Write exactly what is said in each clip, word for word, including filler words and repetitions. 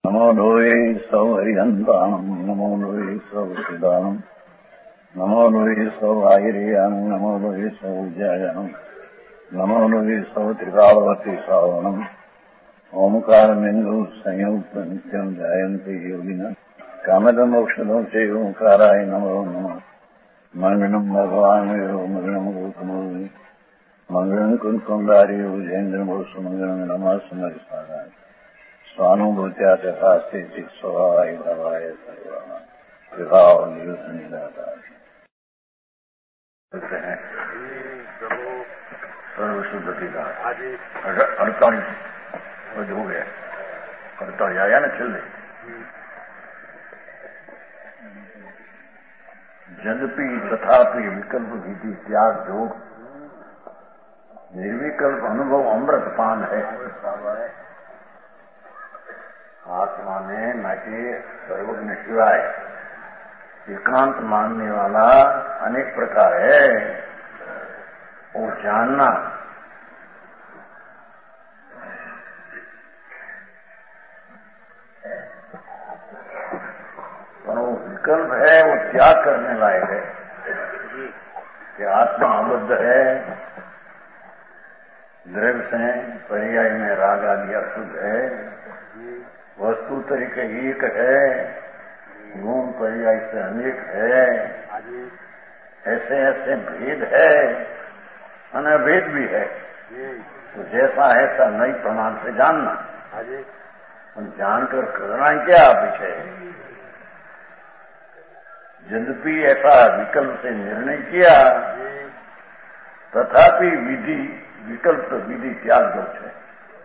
नमो लोये सौहरिहन्तानम् नमो लोये सौचिदानम् नमो लोये सौआयर्यानम् नमो लोये सौज्यायनम् नमो लोये सौत्रिकावती सावनम् ओंकारमेन्दु संयुक्त नित्यम् जायन्ते योगिनः कामदमोक्षदं च ओंकाराय नमो नमः मङ्गलम् भगवान् मङ्गलम् गौतमोऽपि मङ्गलम् कुन्कुण्डारि उजेन्द्रमोसु मङ्गलम् नमः समरिसाराय स्वानुभूत्या तथा स्थिति स्वभावाय भवाय सर्वाणां विभाव नियुक्त निराकार करते हैं सर्वशुद्धि का अड़तालीस हो गया अड़तालीस आया ना चल रही यद्यपि तथापि विकल्प विधि त्याग योग निर्विकल्प अनुभव अमृतपान है। आत्मा में न कि सर्वज्ञ शिवाय एकांत मानने वाला अनेक प्रकार है। वो जानना पर वो विकल्प है, वो त्याग करने लायक है कि आत्मा अबद्ध है, द्रव्य से पर्याय में राग आदि अशुद्ध है, वस्तु तरीके एक है, गुण पर्याय से अनेक है, ऐसे ऐसे भेद है, अनभेद भी है। तो जैसा ऐसा नई प्रमाण से जानना और जानकर करना क्या विषय है। यद्यपि ऐसा विकल्प से निर्णय किया तथापि विधि विकल्प तो विधि त्याग दोष है।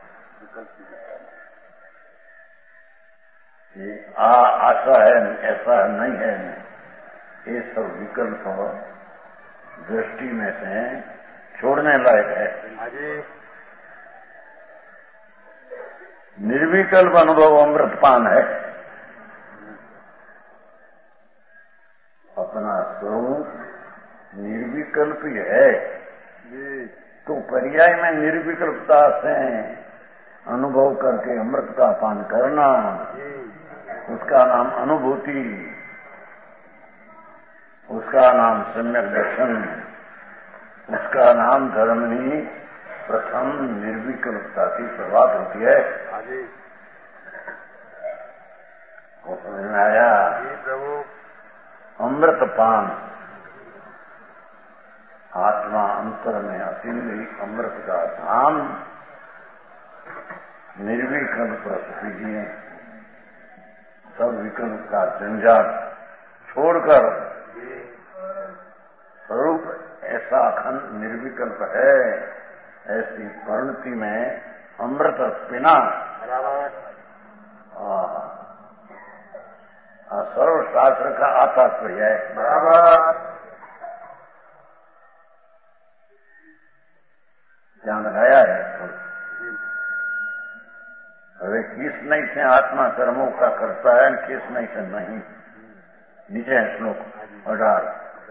आ आशा है ऐसा नहीं है, नहीं ये सब विकल्प दृष्टि में से छोड़ने लायक है। निर्विकल्प अनुभव अमृतपान है। अपना स्वरूप निर्विकल्प ही है, तो पर्याय में निर्विकल्पता से अनुभव करके अमृत का पान करना, उसका नाम अनुभूति, उसका नाम सम्यक दर्शन, उसका नाम धर्मनी प्रथम निर्विकल्पता की शुरुआत होती है। वो समझ में आया? अमृत पान आत्मा अंतर में अतिंद्रिय अमृत का धाम निर्विकल्प कीजिए। सब विकल्प का झंझाट छोड़कर स्वरूप ऐसा अखंड निर्विकल्प है, ऐसी परिणति में अमृत पीना सर्वशास्त्र का आतात्पर्य है। बराबर ध्यान लगाया है। હવે किस नहीं से आत्मा कर्मों का करता है, किस नहीं से नहीं। नीचे है श्लोक अठार।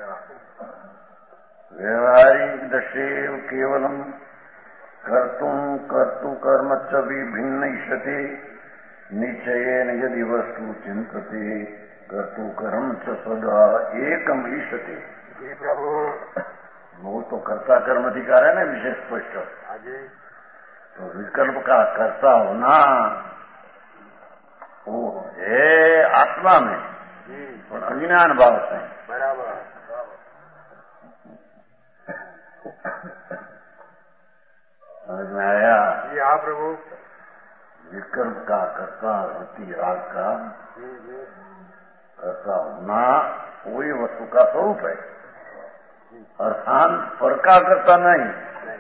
व्यवहारिक दशेव केवलम कर्तुम कर्तु कर्म च विभिन्नयिष्यते निश्चयेन यदि वस्तु चिंतते कर्तु कर्म च सदा एकम ईष्यते। वो तो कर्ता कर्म अधिकार है ना विशेष स्पष्ट। तो विकल्प का कर्ता होना वो है आत्मा में और अज्ञान भाव से। बराबर समझ में आया? जी हाँ प्रभु। विकल्प का कर्ता होती राग का कर्ता होना वही वस्तु का स्वरूप है, अर्थात पर का करता नहीं।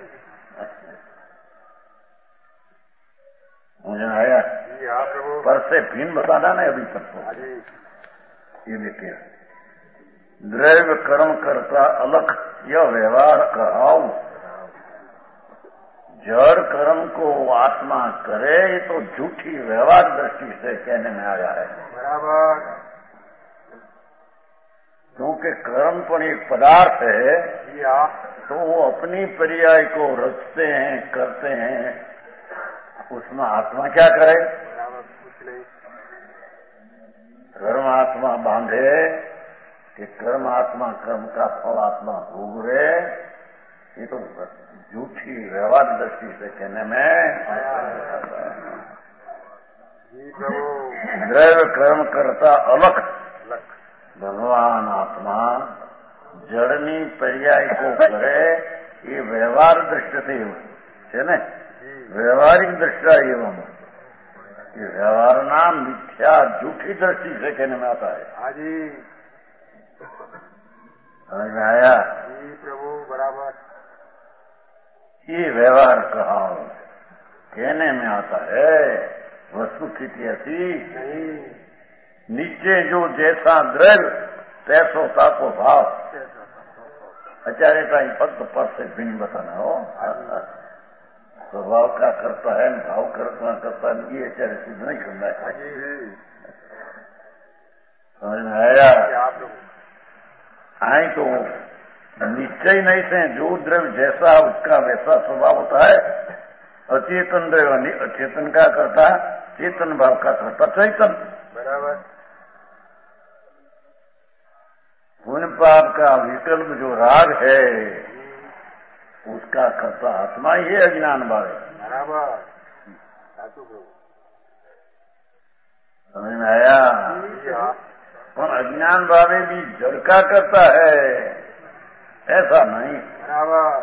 मुझे आया? पर से भिन्न बताना नहीं अभी तक तो। ये देखिए द्रव्य कर्म करता अलग यह व्यवहार कराओ। जड़ कर्म को आत्मा करे ये तो झूठी व्यवहार दृष्टि से कहने में आया है। बराबर। क्योंकि कर्म पर एक पदार्थ है, तो वो अपनी पर्याय को रचते हैं, करते हैं, उसमें आत्मा क्या करे? कुछ नहीं। कर्मात्मा बांधे कि कर्मात्मा कर्म का फल आत्मा भोग रहे, ये तो झूठी व्यवहार दृष्टि से कहने में द्रव्य कर्म करता अलग भगवान आत्मा जड़नी पर्याय को करे, ये व्यवहार दृष्टि है न, व्यवहारिक दृष्टा एवं ये व्यवहार नाम मिथ्या झूठी दृष्टि से कहने में आता है। हाँ जी, समझ में आया? जी प्रभु, बराबर। ये व्यवहार कहा कहने में आता है, वस्तु स्थिति ऐसी नहीं। नीचे जो जैसा द्रव्य तैसो ताको भाव, अचारे का फक्त पद से भी नहीं बताना हो, स्वभाव का करता है, भाव करता करता ये आचार्य सिद्ध नहीं करना है। समझ में आया? आई तो निश्चय नहीं से जो द्रव्य जैसा उसका वैसा स्वभाव होता है। अचेतन द्रव्य अचेतन का करता, चेतन भाव का करता चैतन। बराबर। पुण्य पाप का विकल्प जो राग है उसका करता आत्मा ही है, अज्ञान भाव है। बराबर। समझ में आया? और अज्ञान भावे भी जड़ का करता है, ऐसा नहीं। बराबर।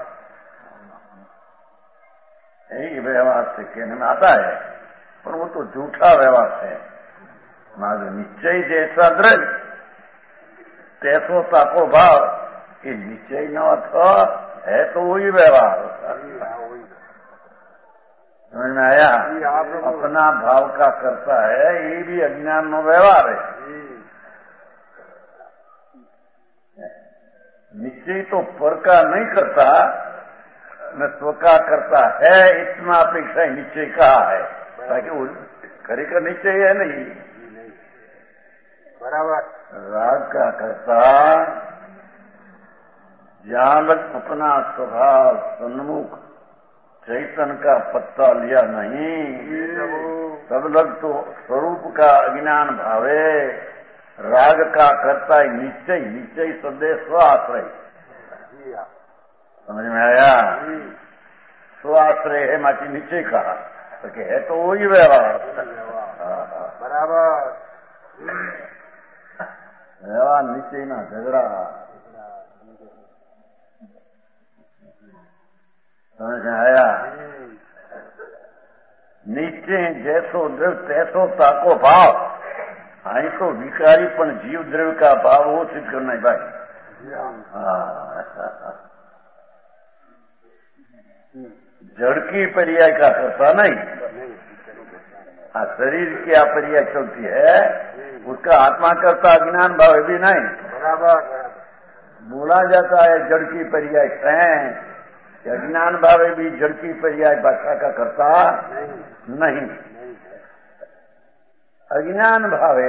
यही व्यवहार से कहने में आता है, पर वो तो झूठा व्यवहार है। ना जो निश्चय जैसा द्रव्य तैसो ताको भाव, ये निश्चय न था है तो वही व्यवहार होता। समझ में आया? अपना भाव का करता है, ये भी अज्ञान में व्यवहार है। निश्चय तो पर का नहीं करता, न स्व का करता है, इतना अपेक्षा निश्चय कहा है, ताकि वो खरी का निश्चय है नहीं। बराबर। राग का करता जहां तक अपना स्वभाव सन्मुख चैतन का पत्ता लिया नहीं, तब लग तो स्वरूप का अज्ञान भावे राग का करता है निश्चय। निश्चय शब्द स्वाश्रय, समझ में आया? स्वाश्रय है माची निश्चय कहा, तो है तो वही व्यवहार। बराबर। व्यवहार निश्चय ना झगड़ा। समझ में आया? निश्चय जैसो द्रव्य तैसो ताको भाव। आई तो विकारी पण जीव द्रव्य का भाव वो सिद्ध करना है भाई। जड़ की पर्याय का करता नहीं, हाँ शरीर की पर्याय चलती है, उसका आत्मा करता अज्ञान भाव भी नहीं। बराबर। बोला जाता है जड़ की पर्याय है, अज्ञान भावे भी जड़ की पर्याय भाषा का करता नहीं। अज्ञान भावे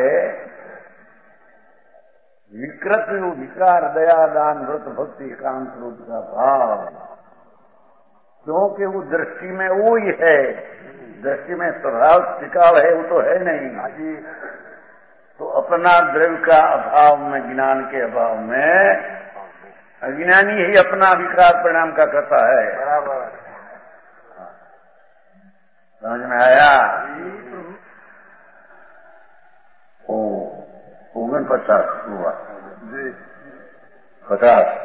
विकृत विकार दया दान व्रत भक्ति कांत रूप का भाव, क्योंकि वो दृष्टि में वो ही है, दृष्टि में स्वभाव टिकाव है, वो तो है नहीं। तो अपना द्रव्य का अभाव में, ज्ञान के अभाव में अज्ञानी ही अपना विकार परिणाम का करता है। बराबर। समझ में आया? ओ ओगन पचास हुआ जी, पचास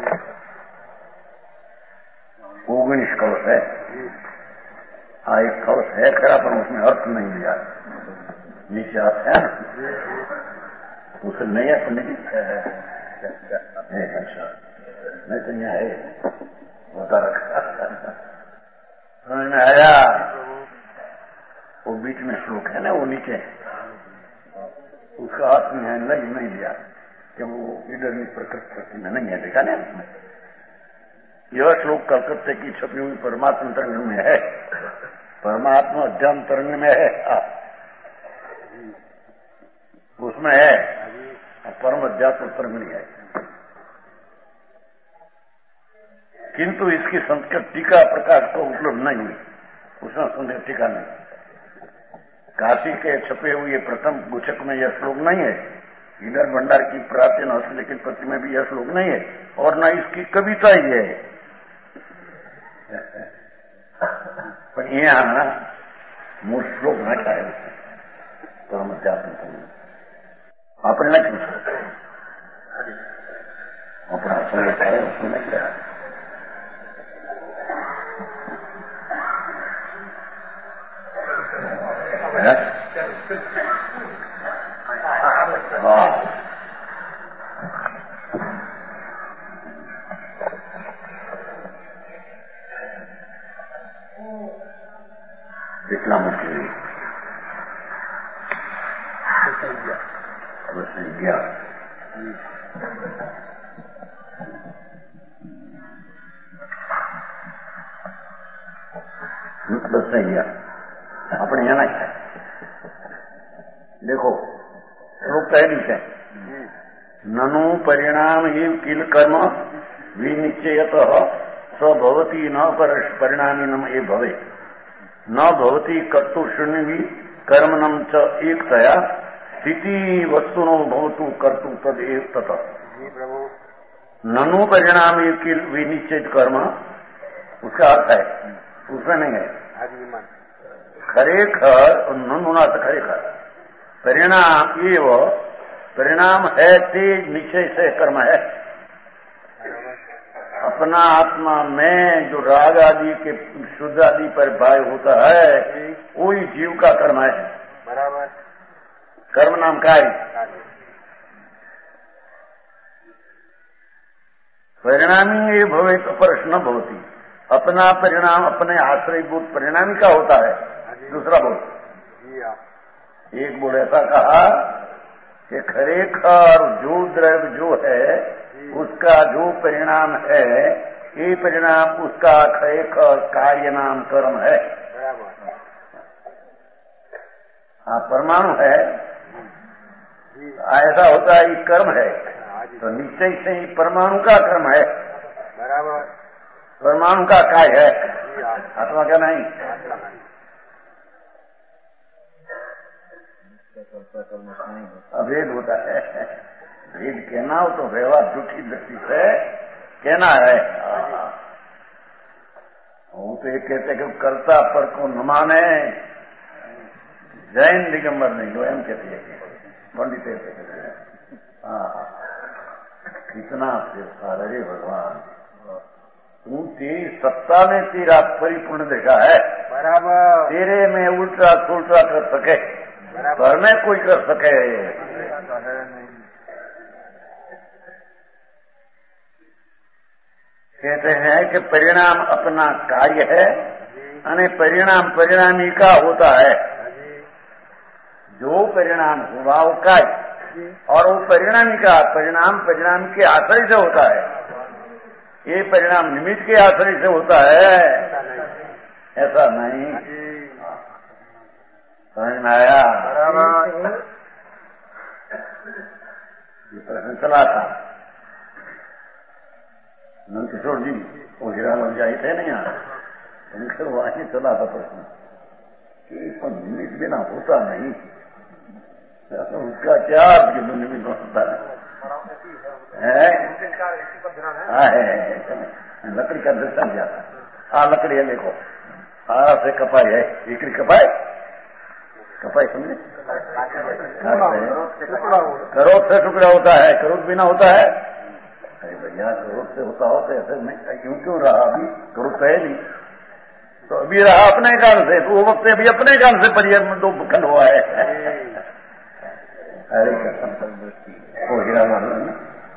ओगनीस कलश है। हाँ एक कलश है खरा, पर उसमें अर्थ नहीं दिया, नीचे अर्थ है ना, उसे नहीं है तो नहीं है। अच्छा नहीं तो यहाँ है, बता रखा। समझ में आया? वो बीच में श्लोक है ना, वो नीचे उसका अर्थ में है, नहीं नहीं दिया कि वो इधर प्रकृति शक्ति में नहीं है, देखा ना। यह श्लोक कलकत्ते की छपी हुई परमात्मा तरंग में है, परमात्मा अध्यात्म तरंग में है, उसमें है, परम अध्यात्म तरंग है। किंतु इसकी संस्कृत टीका प्रकाश को उपलब्ध नहीं हुई, उसमें संस्कृत टीका नहीं। काशी के छपे हुए प्रथम गुच्छक में यह श्लोक नहीं है, इधर भंडार की प्राचीन हस्तलिखित पत्र में भी यह श्लोक नहीं है, और न इसकी कविता ही है। पर यहाँ मूल श्लोक नाटा है तो हम अध्यात्म अपने न पूछो, अपना समय है उसमें क्या है। इतना मुश्किल गया बस नहीं गया अपने यहाँ नहीं है। देखो श्लोक कह दी है, ननु परिणाम ही किल कर्म विनिश्चयत स भवती न परिणामी नम ये भवे न भवती कर्तु शून्य भी कर्मणम च एकतया स्थिति वस्तुनो भवतु कर्तु तद एक तथा। ननु परिणाम ही किल विनिश्चित कर्म, उसका अर्थ है उसमें नहीं है खरेखर, ननुना से खरेखर परिणाम एव परिणाम है ते निश्चय से कर्म है। अपना आत्मा में जो राग आदि के शुद्ध आदि पर भाय होता है वही जीव का कर्म है। बराबर, कर्म नाम कार्य। परिणामी ये भवे तो प्रश्न भवती, अपना परिणाम अपने आश्रयभूत परिणामी का होता है। दूसरा बोल, एक बोल ऐसा कहा कि खरेखर जो द्रव्य जो है उसका जो परिणाम है ये परिणाम उसका खरेखर कार्य नाम कर्म है। हाँ, परमाणु है ऐसा होता है, ये कर्म है तो निश्चय से ही परमाणु का कर्म है। बराबर, परमाणु का कार्य है, आत्मा का नहीं। अभेद होता है, भेद कहना हो तो व्यवहार झूठी दृष्टि से कहना है। वो तो ये कहते कि कर्ता पर को न माने, जैन दिगंबर नहीं जो एम कहते हैं पंडित कहते हैं। हाँ, कितना सिर्फ अरे भगवान तू तेरी सत्ता में तेरा परिपूर्ण देखा है। बराबर, तेरे में उल्टा सुलटा कर सके, घर में कोई कर सके। कहते हैं कि परिणाम अपना कार्य है और परिणाम परिणामी का होता है। जो परिणाम हुआ वो कार्य, और वो परिणामी का परिणाम परिणाम के आश्रय से होता है। ये परिणाम निमित्त के आश्रय से होता है, ऐसा नहीं। समझ में आया? ये प्रश्न चला था नंद किशोर जी, वो हीरा लग जाए थे नहीं यहाँ, उनके वहां चला था प्रश्न कि निमित्त बिना होता नहीं, उसका क्या निमित्त होता है? लकड़ी का दर्शन जाता। हाँ, लकड़ी है, देखो हाँ से कपाई है, एकरी कपाई कपाई समझे, करोड़ से टुकड़ा होता है, करोड़ बिना होता है। अरे भैया करोड़ से होता हो तो ऐसे नहीं, क्यों क्यों रहा अभी करोड़ तो है नहीं, तो अभी रहा अपने कारण से, तो वो वक्त अभी अपने कारण से परियर में दो खंड हुआ है। अरे कसम दृष्टि वो हीरा मालूम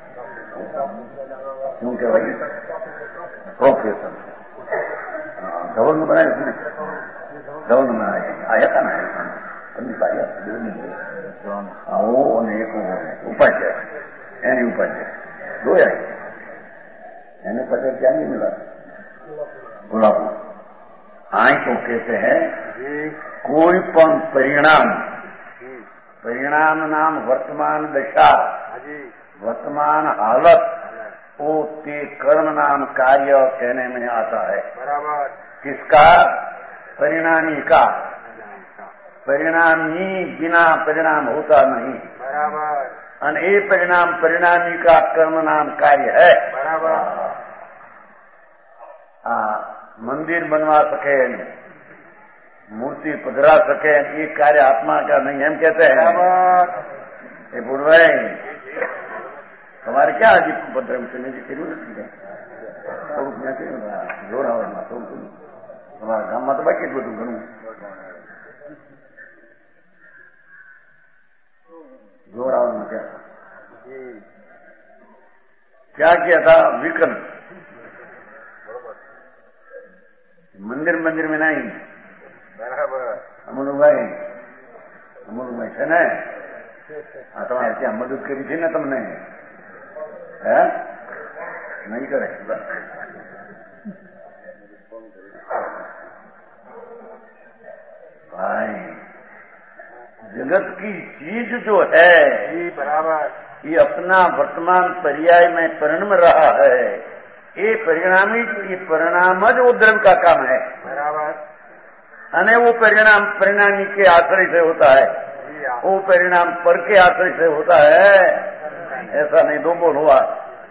क्यों क्या भाई प्रोफेसर धवल में बनाए, उसने धवल में बनाए आया था ना, पंडित आया वो एक उपाध्याय यानी उपाध्याय दो आए, यानी पता क्या नहीं मिला गुलाब आई तो कहते हैं कोई पण परिणाम, परिणाम नाम वर्तमान दशा, वर्तमान हालत, वो ते कर्म नाम कार्य कहने में आता है। बराबर, किसका? परिणामी का। परिणामी बिना परिणाम होता नहीं। बराबर। અને એ પરિણામ પરિણામી का कर्म नाम कार्य है। बराबर। आ मंदिर बनवा सके, मूर्ति पधरा सके, ये कार्य आत्मा का नहीं, हम कहते हैं। बराबर। ये बोल रहे हैं તમારે ક્યાં હજી પધરામ છે? મેં કર્યું નથી, થોડુંક મેં કર્યું જોરાવરમાં, થોડું તમારા ગામમાં તો બાકી જ બધું ઘણું जोरावरण क्या क्या किया था? विकल्प। मंदिर मंदिर में नहीं। बराबर। अमोलू भाई अमोलू भाई છે ને આ તમારે ત્યાં મદદ કરી છે ને તમને? હે નહીં કરે? भाई जगत की चीज जो है जी बराबर, ये अपना वर्तमान पर्याय में परिणम रहा है। ये परिणामी ये परिणाम ज वो द्रव्य का काम है। बराबर। अने वो परिणाम परिणामी के आश्रय से होता है, वो परिणाम पर के आश्रय से होता है। ऐसा नहीं दो बोल हुआ।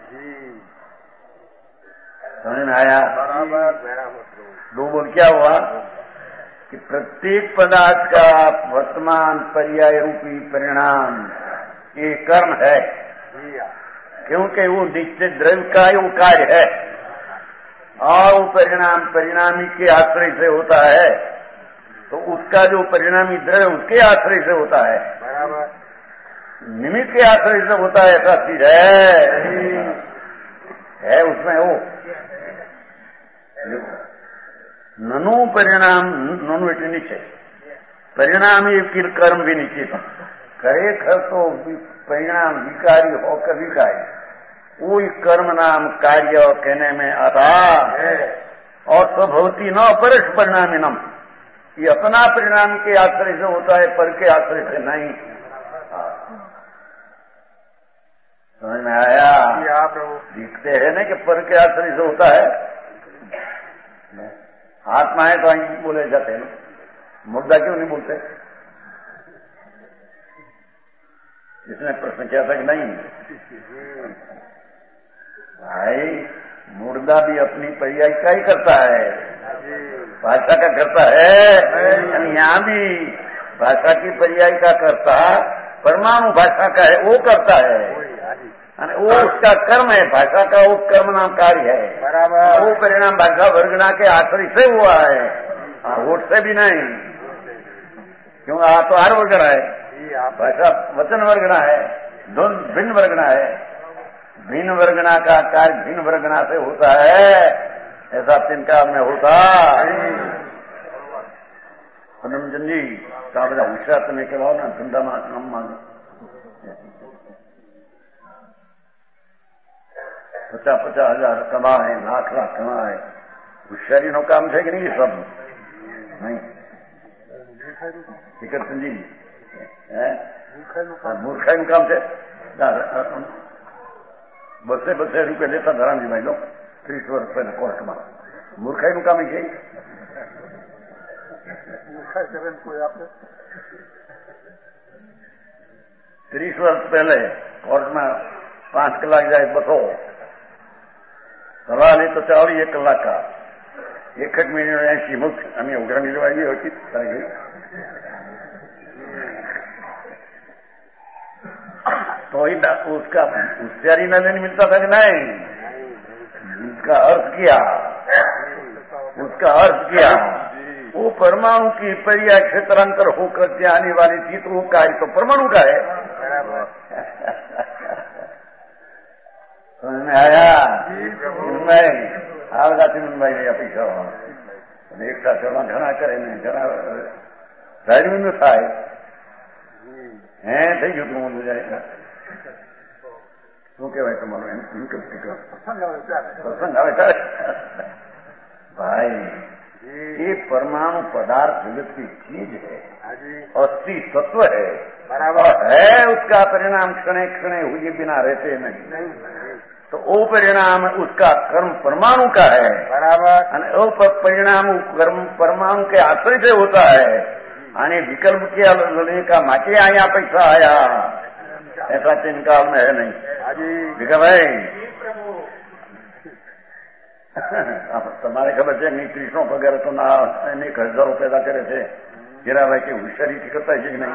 समझ में आया? बराबर बराबर। दो बोल क्या हुआ कि प्रत्येक पदार्थ का वर्तमान पर्याय रूपी परिणाम ये कर्म है, क्योंकि वो निश्चित द्रव्य का वो कार्य है और वो परिणाम परिणामी के आश्रय से होता है, तो उसका जो परिणामी द्रव्य उसके आश्रय से होता है। बराबर। निमित्त के आश्रय से होता है, ऐसा चीज है है उसमें वो ननु परिणाम ननु એટલે નીચે परिणाम ये फिर कर्म भी नीचे था। खरेखर तो परिणाम विकारी होकर विकारी वो कर्म नाम कार्य कहने में आता है। और स्वभवती न परस परिणामिनम, ये अपना परिणाम के आश्रय से होता है, पर के आश्रय से नहीं। समझ में आया? दिखते है ना कि पर के आश्रय से होता है। आत्मा है तो અહીં बोले जाते हैं, मुर्दा क्यों नहीं बोलते? इसने प्रश्न किया था कि नहीं भाई, मुर्दा भी अपनी पर्याय का ही करता है, भाषा का करता है। यहाँ भी भाषा की पर्याय का करता परमाणु भाषा का है, वो करता है, वो उसका कर्म है। भाषा का वो कर्म नाम कार्य है। बराबर। वो परिणाम भाषा वर्गना के आश्रय से हुआ है, वोट से भी नहीं। क्यों? आ तो हर वर्गना है, भाषा वचन वर्गना है, दोनों भिन्न वर्गना है। भिन्न वर्गना का कार्य भिन्न वर्गना से होता है, ऐसा तिनका में होता। हनुमचंद जी का બધા હોશિયાર તમે કહેવાઓ ને ધંધામાં કામમાં पचास पचास हजार कमाए, लाख लाख कमाए, होशियारी नो काम है कि नहीं? ये सब नहीं। फिकर सिंह जी मूर्खाई નું કામ છે। બસે બસે રૂપિયા લેતા ધરામજીભાઈ લો ત્રીસ વર્ષ પહેલા કોર્ટમાં। મૂર્ખાઈ નું કામ છે। ત્રીસ વર્ષ પહેલે કોર્ટમાં પાંચ કલાક જાય બસો કરવા લે તો ચાલી એક કલાક का एक एक मिनट ऐसी मुक्त हमें उग्र मिलवाई होती तरह। तो उसका होशियारी न लेने मिलता था कि नहीं? उसका अर्थ किया, उसका अर्थ किया वो परमाणु की पर्याय क्षेत्रांतर होकर के आने वाली थी, तो वो कार्य तो परमाणु का है। समझ में आया? આવતા ચિમનભાઈ ની અપેક્ષા એક સાથે ઘણા કરે ને ઘણા ધાર્યું ન થાય। હે થઈ ગયું તું હું જાય શું કહેવાય તમારું? એમ પ્રસંગ આવે ત્યારે भाई ये परमाणु पदार्थ जगत की चीज है, अस्थि तत्व है, बराबर है। उसका परिणाम क्षणे क्षणे हुए बिना रहते नहीं, तो वो परिणाम उसका कर्म परमाणु का है। बराबर। वो परिणाम कर्म परमाणु के आश्रय से होता है, आने विकल्प किया लेने का माटे आया पैसा आया, ऐसा तीन काल में है नहीं। विकल्प है તમારે ખબર છે ત્રીસો પગાર તો ના અનેક હજારો પેદા કરે છે, હીરાભાઈ કે હોશિયારી કરતા છે કે નહીં?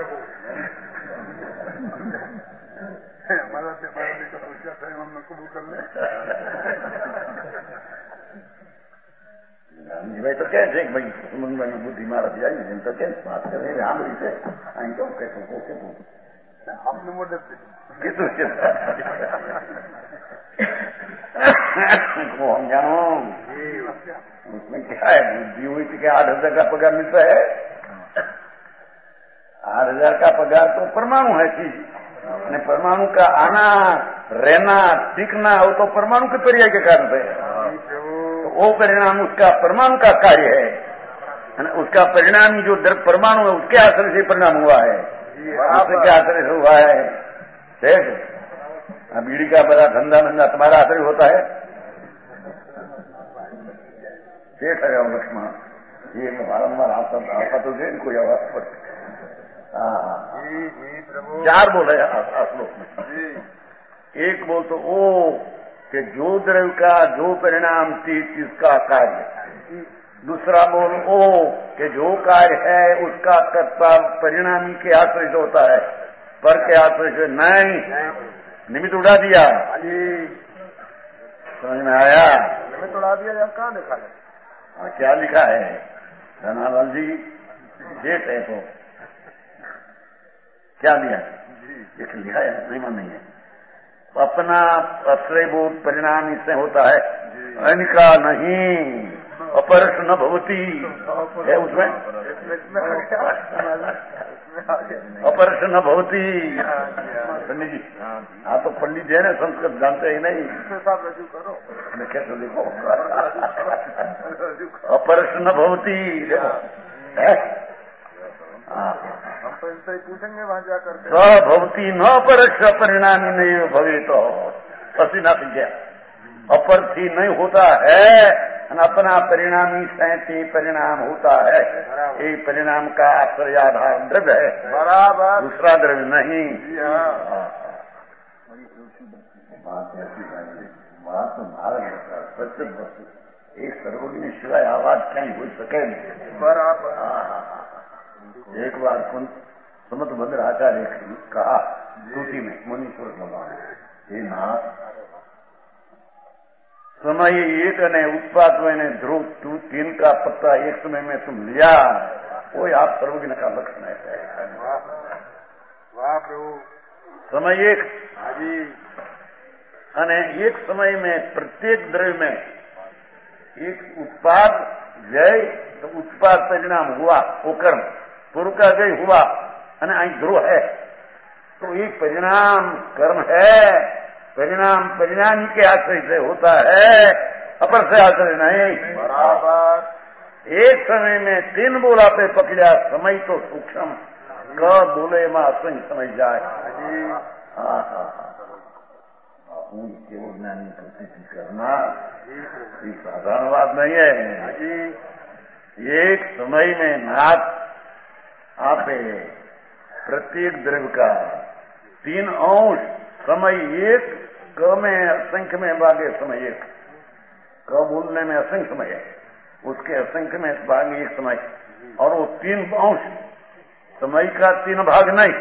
ગાંધીભાઈ તો કે છે કે ભાઈ સુમનભાઈ બુદ્ધિ મારાથી આવી એમ તો કેમ વાત કરે સાંભળી છે અહીં કેવું કહેતું કહેતું આપને મોઢે કીધું છે वो हम जानो उसमें क्या है, बुद्धि हुई थी कि आठ हजार का पगार मिलता है। आठ हजार का पगार तो परमाणु है चीज, परमाणु का आना रहना टिकना वो तो परमाणु के पर्याय के कारण है। तो वो परिणाम उसका परमाणु का कार्य है, उसका परिणाम जो द्रव परमाणु है उसके आश्रय से परिणाम हुआ है, उसके आश्रय से हुआ है। देख बीड़ी का बड़ा धंधा धंधा तुम्हारा आश्रय होता है, शेष है लक्ष्मण ये बारम्बार आपका आपका तो दे कोई आवाज पर चार बोल है श्लोक में। एक बोल तो ओ कि जो द्रव्य का जो परिणाम थी इसका कार्य, दूसरा बोल ओ कि जो कार्य है उसका कर्ता परिणामी के आश्रय से होता है, पर के आश्रय से नहीं। निमित्त उड़ा दिया, समझ में आया? निमित्त उड़ा दिया या कहाँ लिखा है? हाँ क्या लिखा है? धनालाल जी जेठ है तो क्या दिया? एक लिखा है, नहीं मन नहीं है। अपना आश्रय बोध परिणाम इससे होता है, इनका नहीं। अपरस न भवती है उसमें, अपरस न भवती। पंडित जी हाँ तो पंडित है ना, संस्कृत जानते ही नहीं, कैसे देखो अपरस न भवती है, पूछेंगे वहां जाकर भवती न परस परिणामी नहीं भवे तो पसी ना गया, अपर थी नहीं होता है, अपना परिणामी से परिणाम होता है। ये परिणाम का आश्रयाधार द्रव्य है, बराबर, दूसरा द्रव्य नहीं। बात ऐसी बात तो भारत प्रसिद्ध वस्तु एक सर्वज्ञ सिवाय आवाज कहीं हो सके नहीं, बराबर। एक बार सुमत भद्र आचार्य कहा स्तुति में मुनीश्वर भगवान, हे नाथ समय एक ने उत्पाद मैंने ध्रुव तू तीन का पत्ता एक समय में तुम लिया, वो आप सर्वज्ञ का लक्षण है। वाह प्रभु, समय एक हाजी अने एक समय में प्रत्येक द्रव्य में एक उत्पाद व्यय तो उत्पाद परिणाम हुआ, वो कर्म पूर्व का व्यय हुआ अने आई ध्रुव है, तो एक परिणाम कर्म है, परिणाम परिणाम के आश्रय से होता है, अपर से आश्रय नहीं, बराबर। एक समय में तीन बोला पे पकड़ा, समय तो सूक्ष्म क बोले में असंग समझ जाए। हाँ हाँ केवल ज्ञानी प्रतीति करना ये साधारण बात नहीं है। एक समय में नाथ आपे प्रत्येक द्रव्य का तीन अंश, समय एक, क में असंख्य में भागे समय एक, क बोलने में असंख्य समय है, उसके असंख्य में भाग एक समय, और वो तीन अंश समय का तीन भाग नहीं,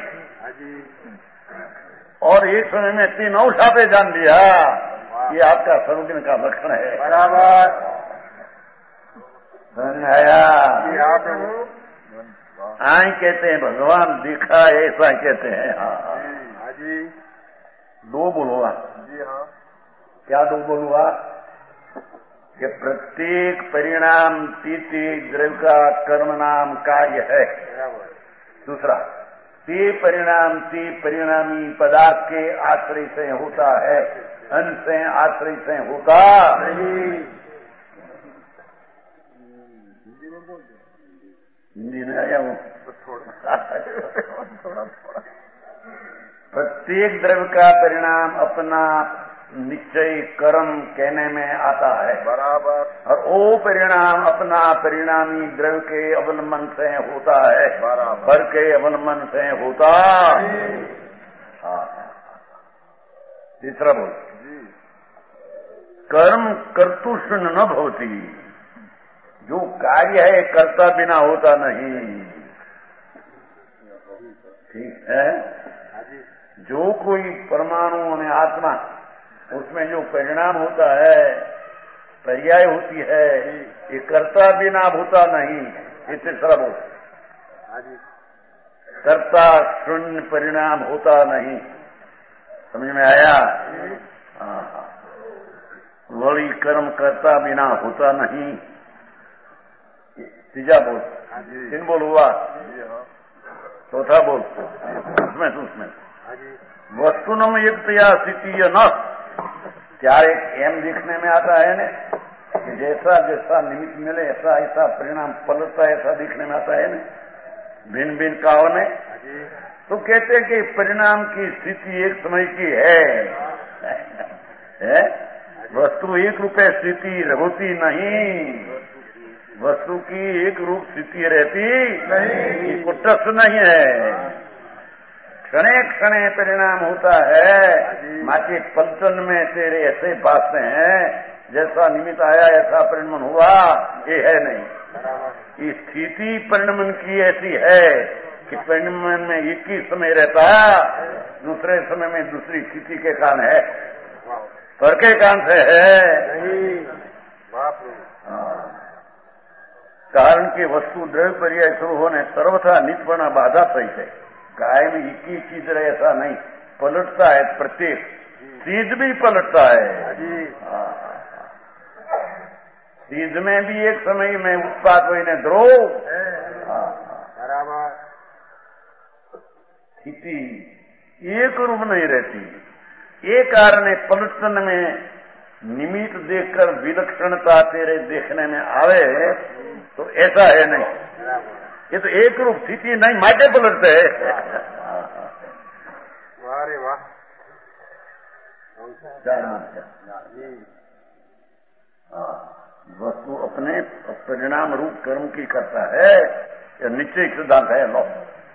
और एक समय में तीन अंश आपे जान लिया, ये आपका सर्वज्ञ का लक्षण है, बराबर। आया आई कहते हैं भगवान दिखा, ऐसा कहते हैं। हाँ जी, दो बोलूंगा जी। हाँ क्या दो बोलूंगा कि प्रत्येक परिणाम तिथि द्रव्य का कर्म नाम कार्य है। दूसरा ते परिणाम ते परिणामी पदार्थ के आश्रय से होता है, अन से आश्रय से होता नहीं। हिंदी में आया हूँ थोड़ा थोड़ा। प्रत्येक द्रव्य का परिणाम अपना निश्चय कर्म कहने में आता है। बराबर। और वो परिणाम अपना परिणामी द्रव्य के अवलंबन से होता है, पर के अवलंबन से होता। हाँ, तीसरा बोल, कर्म कर्तुषण न भवती, जो कार्य है कर्ता बिना होता नहीं। ठीक है, जो कोई परमाणु में आत्मा, उसमें जो परिणाम होता है, पर्याय होती है, ये कर्ता बिना होता नहीं। ये तीसरा बोल, कर्ता शून्य परिणाम होता नहीं। समझ में आया? हाँ, वही कर्म कर्ता बिना होता नहीं। तीजा बोल, तीन बोल हुआ, चौथा बोल उसमें उसमें वस्तुनम युक्तया स्थिति न, क्या एक एम दिखने में आता है न, कि जैसा जैसा निमित्त मिले ऐसा ऐसा परिणाम पलटता है, ऐसा दिखने में आता है न, भिन्न भिन्न काल में। तो कहते हैं कि परिणाम की स्थिति एक समय की है, है? वस्तु एक रूपे स्थिति होती नहीं, वस्तु की एक रूप स्थिति रहती नहीं, कुटस नहीं है, क्षणे क्षणे परिणाम होता है। माके पलटन में तेरे ऐसे बातें हैं, जैसा निमित्त आया ऐसा परिणमन हुआ, ये है नहीं। ये स्थिति परिणमन की ऐसी है कि परिणमन में एक ही समय रहता, दूसरे समय में दूसरी स्थिति के कारण है, पर के कारण से है। कारण के वस्तु द्रव्य पर्याय शुरू होने सर्वथा नित्य बाधा सहित है। कायम एक ही चीज रहे ऐसा नहीं, पलटता है, प्रत्येक चीज भी पलटता है। चीज में भी एक समय में उत्पाद हुई ने द्रोह बराबर स्थिति एक रूप नहीं रहती। ये कारण है पलटन में निमित्त देखकर विलक्षणता तेरे देखने में आवे, तो ऐसा है नहीं। ये तो एक रूप स्थिति नहीं, माटे पलटते है। अरे वाह, वस्तु अपने परिणाम रूप कर्म की करता है, यह निश्चय सिद्धांत है। लो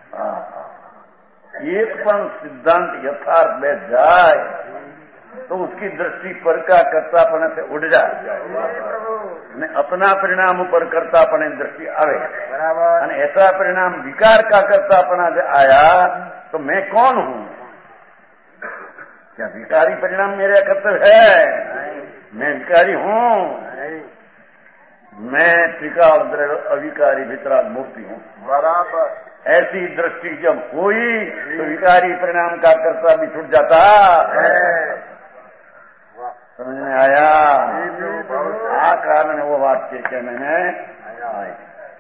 एक पण सिद्धांत यथार्थ में जाए तो उसकी दृष्टि पर का कर्तापने से उड़ जाए, अपना परिणाम ऊपर कर्तापने दृष्टि आवे। बराबर। ऐसा परिणाम विकार का कर्तापना से आया तो मैं कौन हूँ? क्या विकारी परिणाम मेरा कर्तव्य है? मैं विकारी हूँ? मैं त्रिकाल अविकारी वितराग मूर्ति हूँ। बराबर। ऐसी दृष्टि जब हुई तो विकारी परिणाम का कर्ता भी छूट जाता है। समझ में आया? आ कारण वो बात के कहने में आए।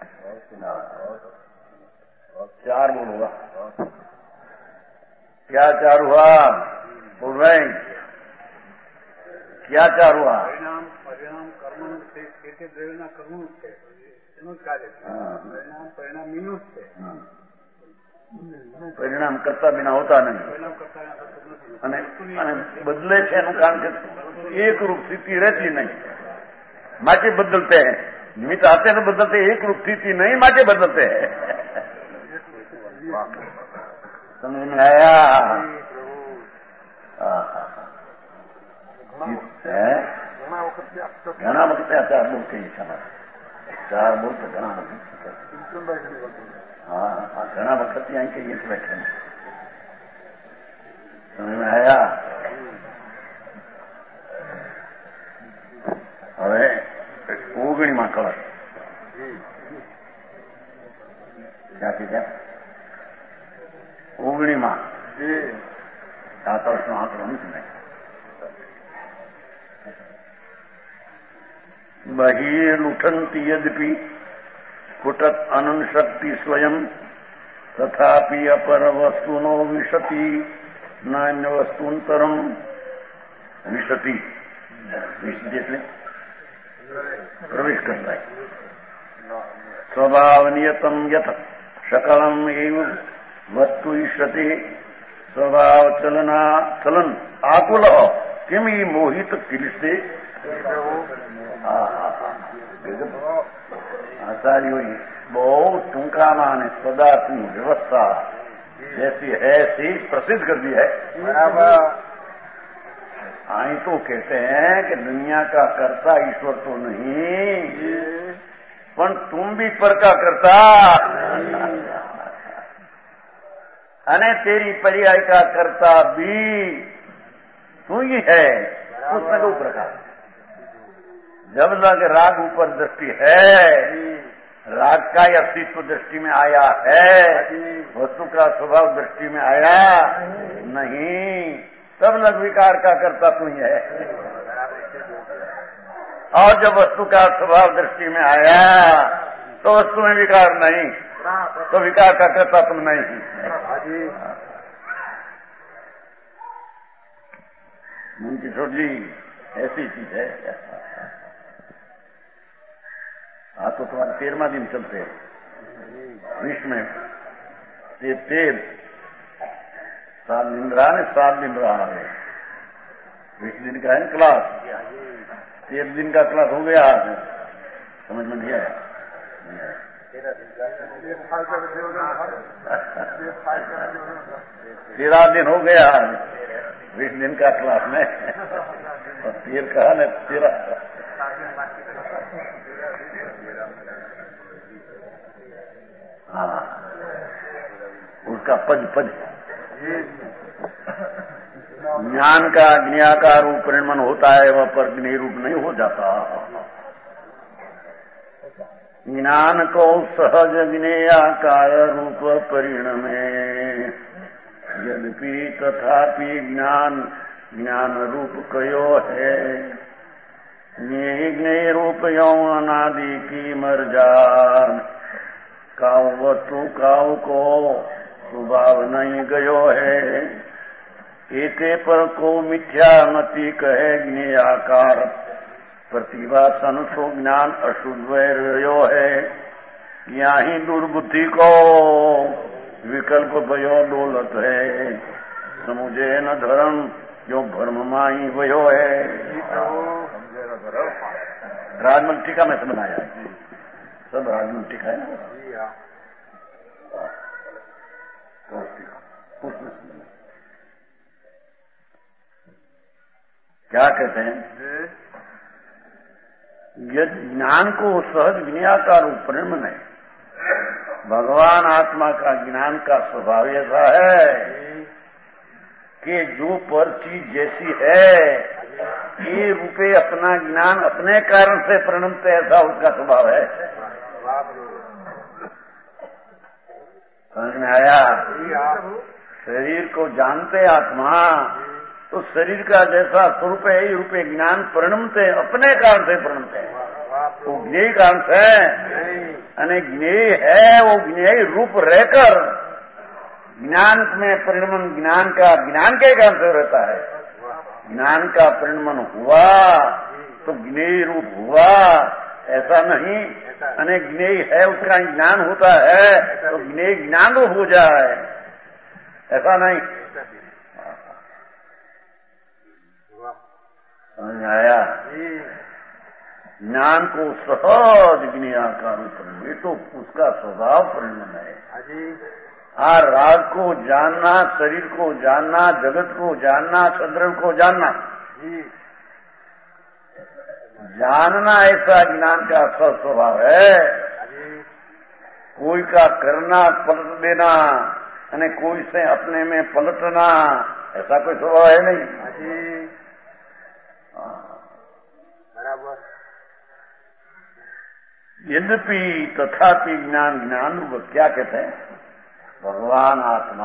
चार बोलूंगा, क्या चार हुआ? बोल रहे क्या चार हुआ? परिणाम परिणाम कर्म से कर्म से परिणाम परिणाम मीनू से परिणाम करता बिना होता नहीं, અને અને બદલે છે એનું કારણ કે એક રૂપ સ્થિતિ રહેતી નહીં, માટે બદલते हैं। निमित्त आते तो बदलते, एक रूप स्थिति नहीं माटे बदलते हैं। समझ में आया? घना वक्त चार बोल के चार बोल तो घना हाँ हाँ घना वक्त यहाँ के ये बैठे हैं। समझ में आया? હવે ઓગણીમાં કળશ ક્યાંથી ત્યાં ઓગણીમાં આ કળશનો આંકડો નથી ને બહિર્લુઠંતિ યદ્યપિ સ્ફુટત અનંત શક્તિ સ્વયં તથાપિ અપર વસ્તુનો વિશતિ નાન્ય વસ્તુંતરમ વિશતિ વિશતિ એટલે प्रवेश करता है। स्वभाव नियतम यथ सकलम एवं वस्तु ईष्यते स्वभाव चलना चलन आकुल किम ही मोहित किल से आचार्यो बहुत टूंकाना ने पदार्थनी व्यवस्था जैसी है ऐसी प्रसिद्ध कर दी है। आई तो कहते हैं कि दुनिया का कर्ता ईश्वर तो नहीं, पर तुम भी पर का करता अने तेरी पर्याय का कर्ता भी तू ही है। उसमें दो प्रकार, जब लग राग ऊपर दृष्टि है, राग का अस्तित्व दृष्टि में आया है, वस्तु का स्वभाव दृष्टि में आया नहीं, तब लग विकार का कर्ता तू ही है। और जब वस्तु का स्वभाव दृष्टि में आया तो वस्तु में विकार नहीं, तो विकार का कर्ता तुम नहीं। मन की छोटी ऐसी चीज है। हाँ तो तुम्हारा तेरहवा दिन चलते हैं विश्व में, ये तेर सात दिन रहा ने सात दिन रहा है, बीस दिन का है क्लास, तेरह दिन का क्लास हो गया आज, समझ में नहीं आया? तेरह दिन हो गया आज बीस दिन का क्लास में, और तेरह कहा न तेरह हाँ उसका पद पद ज्ञान का ज्ञाकार रूप परिणमन होता है, वह पर ज्ञेय रूप नहीं हो जाता। ज्ञान को सहज ज्ञेयाकार रूप परिणमे, यद्यपि तथापि ज्ञान ज्ञान रूप कयो है। ज्ञेय ज्ञेय रूप यौन अनादि की मर्जान, काव वस्तु काव को स्वभाव नहीं गयो है। एते पर को मिथ्या मति कहे ज्ञेयाकार, प्रतिभासन सो ज्ञान अशुद्ध वैर्यो है। यहाँ दुर्बुद्धि को विकल्प भयो डोलत है, समुझे न धर्म जो भ्रम माही भयो है। राजमल टीका में से बनाया, सब राजमल टीका है ना, क्या कहते हैं? यदि ज्ञान को सहज ज्ञाकार परिणमन है, भगवान आत्मा का ज्ञान का स्वभाव ऐसा है कि जो पर चीज जैसी है ये रूपे अपना ज्ञान अपने कारण से परिणमते, ऐसा उसका स्वभाव है। समझ में आया? शरीर को जानते आत्मा, तो शरीर का जैसा स्वरूप है ही रूपे ज्ञान परिणमते, अपने कारण से परिणमते, वो ज्ञेय कारण से, यानी ज्ञेय है वो ज्ञेय रूप रहकर ज्ञान में परिणमन, ज्ञान का ज्ञान के कारण से रहता है। ज्ञान का परिणमन हुआ तो ज्ञेय रूप हुआ, ऐसा नहीं। यानी ज्ञेय है उसका ज्ञान होता है तो ज्ञेय ज्ञान रूप हो जाए, ऐसा नहीं। समझ आया? ज्ञान को सहज ज्ञेयाकार परिणमन, ये तो उसका स्वभाव परिणमन है। आ राग को जानना, शरीर को जानना, जगत को जानना, चंद्र को जानना, जानना ऐसा ज्ञान का सब स्वभाव है। कोई का करना पलट देना, यानी कोई से अपने में पलटना, ऐसा कोई स्वभाव है नहीं। बराबर। यद्यपि तथापि ज्ञान ज्ञान रूप क्या कहते हैं? भगवान आत्मा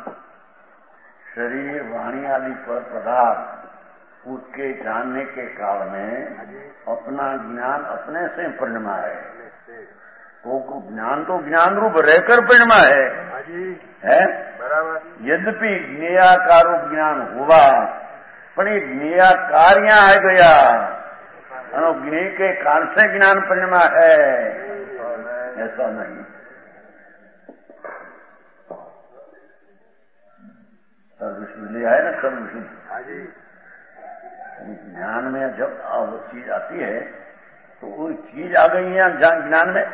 शरीर वाणी आदि पर पदार्थ उसके जानने के काल में अपना ज्ञान अपने से परिणमा है। वो ज्ञान तो ज्ञान रूप रहकर परिणमा है, है? यद्यपि ज्ञेयाकार रूप ज्ञान हुआ, पर ये ज्ञेयाकार यहाँ आ गया, ज्ञेय के कारण से ज्ञान परिणमा है, ऐसा नहीं। सर्वविशुद्ध लिया है ना, सर्वविशुद्ध। ज्ञान में जब वो चीज आती है तो वो चीज आ गई है ज्ञान में।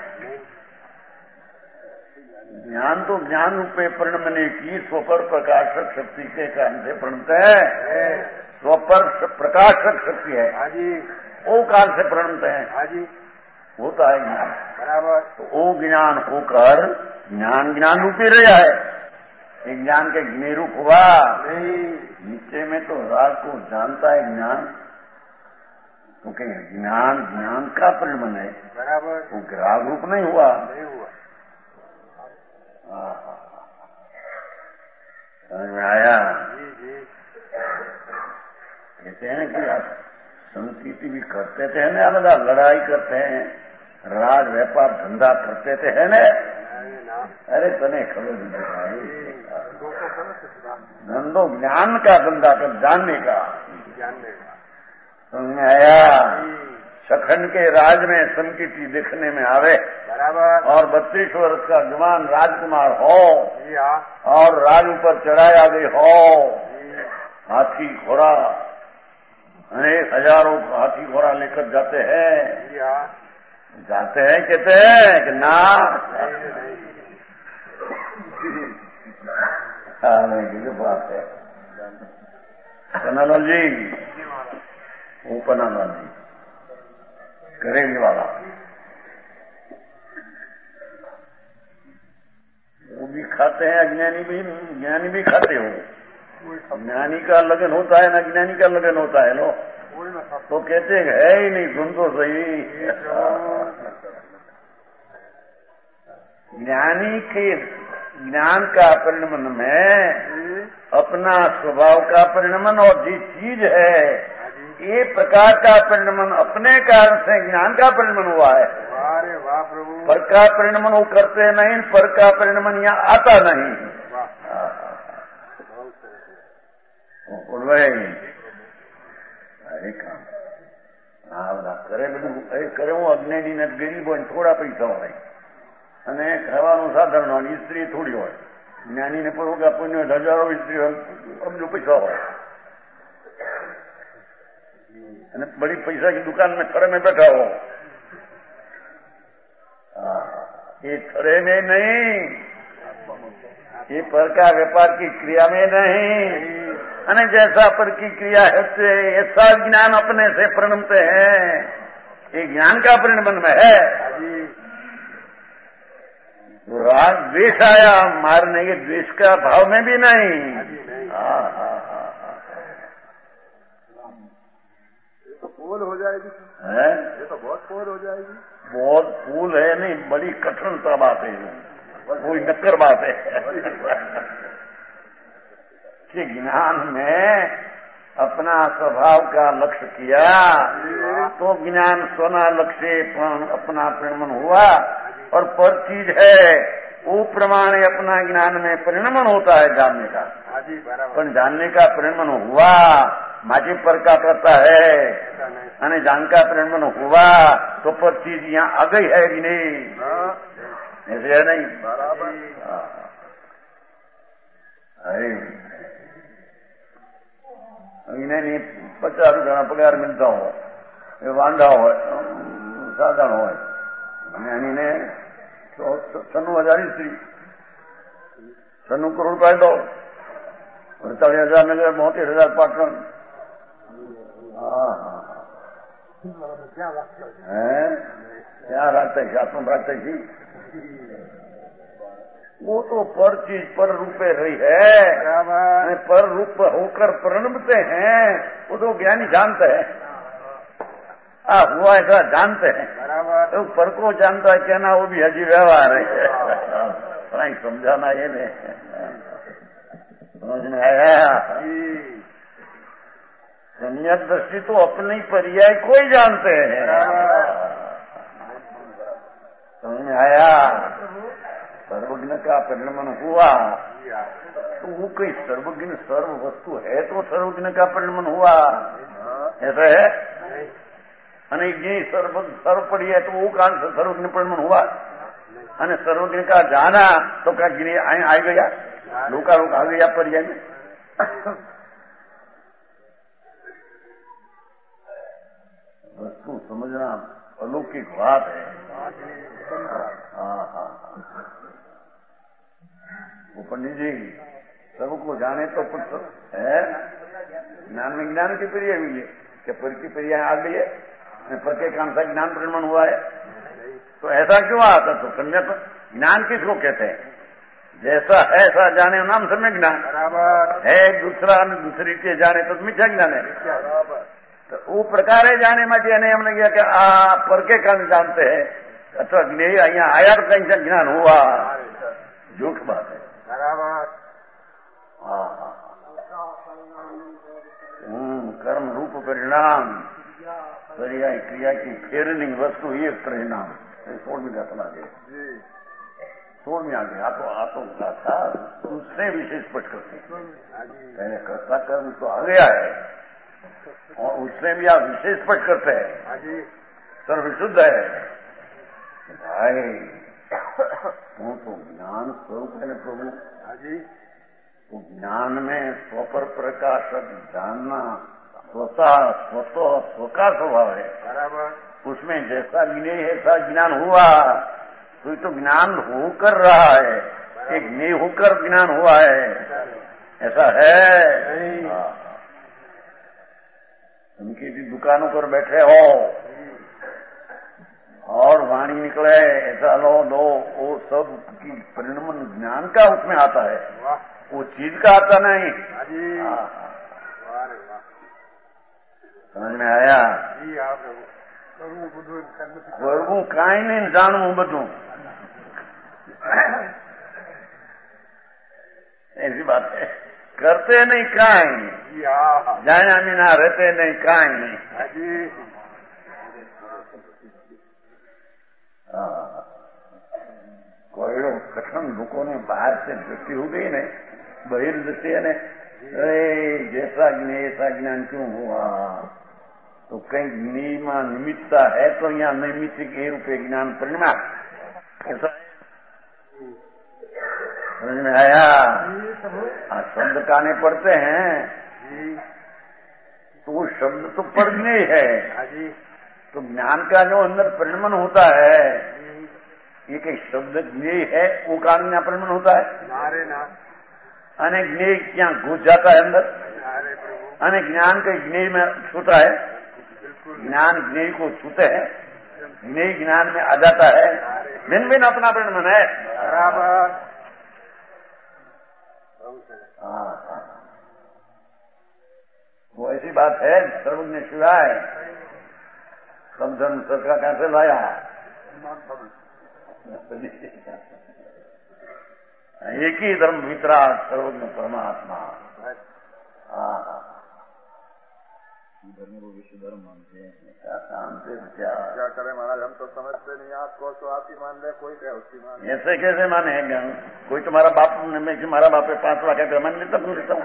ज्ञान तो ज्ञान रूपे परिणमने की स्वपर प्रकाशक शक्ति के कारण से प्रणत है। स्वपर प्रकाशक शक्ति है, वो काल से प्रणत है, होता है ज्ञान बराबर। तो वो ज्ञान होकर ज्ञान ज्ञान रूपी रहा है, एक ज्ञान के ज्ञे रूप हुआ नहीं। नीचे में तो राग को जानता है ज्ञान, क्योंकि ज्ञान ज्ञान का परिणमन है बराबर, वो राग रूप नहीं हुआ, नहीं हुआ। समझ में आया? कहते हैं कि आप संस्कृति भी करते थे ना, अलग लड़ाई करते हैं, राज व्यापार धंधा करते थे है न। अरे तने खबर नहीं भाई, धंधो ज्ञान का धंधा कर, जानने का जानने का समझ में आया? सखन के राज में संकीर्ति दिखने में आवे बराबर, और बत्तीस वर्ष का जवान राजकुमार हो और राज ऊपर चढ़ाया गए हो, हाथी घोड़ा अनेक हजारों हाथी घोड़ा लेकर जाते हैं, जाते हैं कहते हैं कि ना हाँ नहीं की बात है। पन्नालाल जी, वो पन्नालाल जी करेंगे वाला, वो भी खाते हैं, अज्ञानी भी, ज्ञानी भी खाते हो। ज्ञानी का लगन होता है ना, ज्ञानी का लगन होता है लो, तो कहते हैं है ही नहीं, सुन तो सही। ज्ञानी के ज्ञान का परिणमन में अपना स्वभाव का परिणमन और जिस चीज है ये प्रकार का परिणमन अपने कारण से ज्ञान का परिणमन हुआ है। अरे वाह प्रभु, पर का परिणमन वो करते नहीं, पर का परिणमन यहाँ आता नहीं। अरे काम હા બધા કરે બધું કરે, હું અજ્ઞાની ને ગરીબ હોય થોડા પૈસા હોય અને ખાવાનું સાધારણ હોય, સ્ત્રી થોડી હોય, જ્ઞાની ને પૂરું કે પુણ્ય હજારો સ્ત્રી હોય, અબજો પૈસા હોય, અને બड़ी पैसा की दुकान में खड़े में बैठा हो, ये खड़े में नहीं, ये पर का व्यापार की क्रिया में नहीं, અને जैसा पर की क्रिया है ऐसा ज्ञान अपने से परिणमते हैं, ये ज्ञान का परिणमन में है। तो राग द्वेष आया मारने के, द्वेष का भाव में भी नहीं। हाँ हाँ हाँ हाँ, ये तो फूल हो जाएगी है, ये तो बहुत फूल हो जाएगी। बहुत फूल है नहीं, बड़ी कठिनता बात है, कोई नक्कर बात है कि ज्ञान में अपना स्वभाव का लक्ष्य किया तो ज्ञान स्वना लक्ष्य अपना परिणमन हुआ, और पर चीज है वो प्रमाण अपना ज्ञान में परिणमन होता है जानने का, पर जानने का परिणमन हुआ माजी पर का करता है, અને जान का परिणमन हुआ तो पर चीज यहाँ आ गई है कि नहीं, ऐसे है नहीं बराबर। अरे नहीं पचास रुपया पगार मिलता हो, ये वांधा हो साधारण हो, ज्ञानी ने छन्नू हजार स्त्री, छन्नू करोड़ रुपया दो, अड़तालीस हजार नगर, बहत्तर हजार पाटन, क्या रखते आत्म रखते थी, वो तो पर चीज पर रूपे रही है, पर रूप होकर परिणमते हैं, वो तो ज्ञानी जानते हैं, आ हुआ ऐसा जानते हैं, तो पर को जानता है कहना वो भी हजी व्यवहार है, समझाना ये नहीं, समझ में आया? सम्यक दृष्टि तो अपनी पर्याय को ही जानते हैं, समझ में आया? सर्वज्ञ का परिणमन हुआ तो वो कोई सर्वज्ञ सर्व वस्तु है तो सर्वज्ञ का परिणमन हुआ, ऐसा है? अनेक जी सर्व सर्व पड़ी है तो वो कारण से सर्वज्ञ परिणमन हुआ, અને सर्वज्ञ का जाना तो क्या गिरी आ गया, लोका लोग आ गया पर्याय में। वस्तु समझना अलौकिक बात है। हाँ हाँ वो पंडित जी सबको जाने तो कुछ है। ज्ञान में ज्ञान की पर्याय हुई है कि पर की पर्याय आ गई है, पर के कौन सा ज्ञान परिमाण हुआ है। तो ऐसा क्यों आता? तो कन्या तो ज्ञान किसको कहते हैं? जैसा है ऐसा जाने नाम सम्यक ज्ञान है। दूसरा दूसरी के जाने तो मिथ्या ज्ञान है। तो वो प्रकार है जाने में नहीं हमने किया कि आ पर के कारण जानते हैं अथवा ज्ञेय यहाँ आया तो कहीं से ज्ञान हुआ, झूठ बात है। हाँ हाँ कर्म रूप परिणाम पर्याय क्रिया की फेरनी वस्तु एक परिणाम सोल में घटना गए सोल में आ गया। तो आ तो था उससे विशेष स्पष्ट करते पहले कर्ता कर्म तो आ गया है और उससे भी आप विशेष स्पष्ट करते हैं सर्वशुद्ध है भाई। वो तो ज्ञान स्वरूप है प्रभु। तो ज्ञान में स्वपर प्रकाशक जानना स्वतः स्वतः स्वका स्वभाव है। उसमें जैसा ज्ञेय है ऐसा ज्ञान हुआ तो तो ज्ञान होकर रहा है, एक ज्ञेय होकर ज्ञान हुआ है, ऐसा है। उनकी भी दुकानों पर बैठे हो और वाणी निकले ऐसा लो लो, वो सब की परिणाम ज्ञान का उसमें आता है, वो चीज का आता नहीं। समझ में आया? करવું કાંઈ નહીં જાણવું બધું ऐसी बात है। करते नहीं कांई जाने बिना रहते नहीं कांई। कोई कठिन लोगों ने बाहर से दृष्टि हो गई ने बहिर्दृष्टि ने जैसा ज्ञान ऐसा ज्ञान क्यों हुआ? तो कहीं ज्ञेय में निमित्ता है तो यहाँ निमित्त के रूपे ज्ञान परिणाम ऐसा समझ में आया? हाँ शब्द काने पढ़ते हैं तो वो शब्द तो पढ़ने है। तो ज्ञान का जो अंदर परिणमन होता है ये कई शब्द ज्ञेय है वो कारण यहाँ परिणमन होता है। अने ज्ञेय क्या घुस जाता है अंदर, अने ज्ञान के ज्ञेय में छूता है, ज्ञान ज्ञेय को छूते हैं, ज्ञेय ज्ञान में आ जाता है। भिन्न भिन्न अपना परिणमन है। बराबर वो ऐसी बात है। सर्वज्ञ शिवाय सब धर्म सरकार कैसे लाया? एक ही धर्म वितराग सर्वज्ञ परमात्मा। धर्म को विश्व धर्म मानते हैं। क्या शांति क्या क्या करें महाराज, हम तो समझते नहीं। आपको तो आप ही मान ले, कोई क्या उसकी मान। ऐसे कैसे माने हैं ज्ञान? कोई तुम्हारा बाप में तुम्हारा बाप है पांच लाख का मान लेता हूँ लेता हूँ।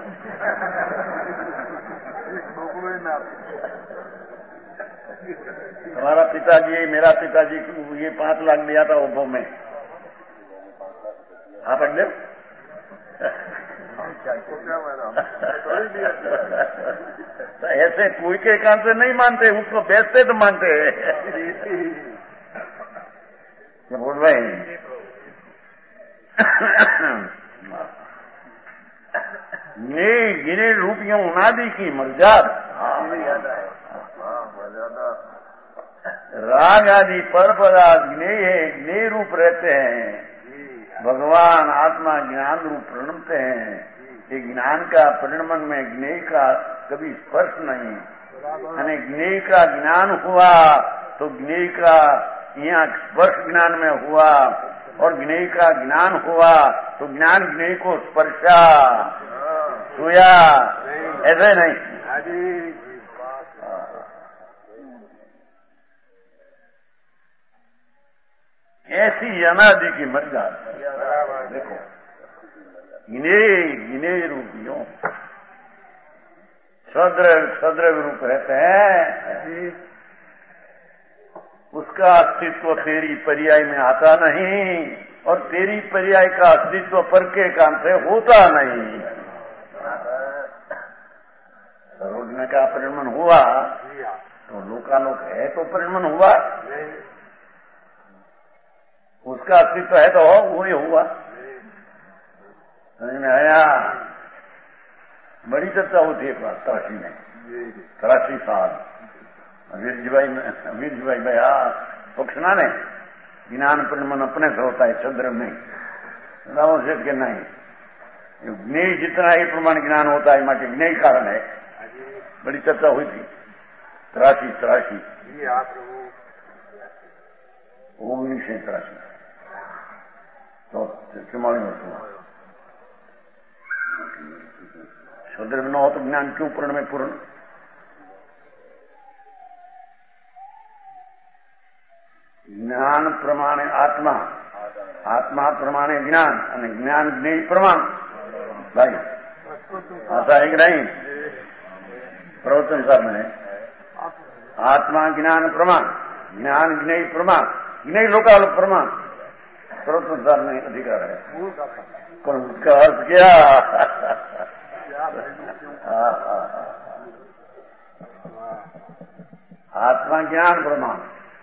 हमारा पिताजी मेरा पिताजी ये पांच लाख दिया था उभो में, आप अगले तो ऐसे कोई के काम से नहीं मानते, उसको बेचते तो मानते हैं। बोल भाई ये गिने रूपियों उनादि की मर्याद राग आदि पर पदार्थ ज्ञेय है, ज्ञेय रूप रहते हैं। भगवान आत्मा ज्ञान रूप प्रणमते हैं। ये ज्ञान का परिणमन में ज्ञेय का कभी स्पर्श नहीं। यानी ज्ञेय का ज्ञान हुआ तो ज्ञेय का यहाँ स्पर्श ज्ञान में हुआ, और ज्ञेय का ज्ञान हुआ तो ज्ञान ज्ञेय को स्पर्शा छुया, ऐसे नहीं। ऐसी अनादि की मर्यादा देखो। ज्ञेय ज्ञेय रूपियों सद्रव सद्रव रूप रहते हैं, उसका अस्तित्व तेरी पर्याय में आता नहीं, और तेरी पर्याय का अस्तित्व पर के काम से होता नहीं। सर्वज्ञ का परिणमन हुआ तो लोकालोक है तो परिणमन हुआ, उसका अस्तित्व है तो वो ही हुआ। समझ में आया? बड़ी चर्चा होती है तराशी में, तराशी साहब वीरजीभाई वीरजीभाई भैया पक्षना ने ज्ञान परिणमन अपने से होता है, चंद्र में रावण सेठ के नहीं। ज्ञेय जितना ही प्रमाण ज्ञान होता है माटे ज्ञेय कारण है। बड़ी चर्चा हुई थी तराशी तराशी ओगनीस तराशी तो चुमाली में शूद्र में न हो तो ज्ञान क्यों पूर्ण में पूर्ण? ज्ञान प्रमाणे आत्मा, आत्मा प्रमाणे ज्ञान અને જ્ઞાન જ્ઞેય પ્રમાણ ભાઈ आता है कि नहीं? प्रवचन साहब ने आत्मा ज्ञान प्रमाण, ज्ञान ज्ञेय प्रमाण, ज्ञेय लोकालोक प्रमाण प्रवचन साहब ने अधिकार है। पर उसका अर्थ क्या? आत्मा ज्ञान प्रमाण,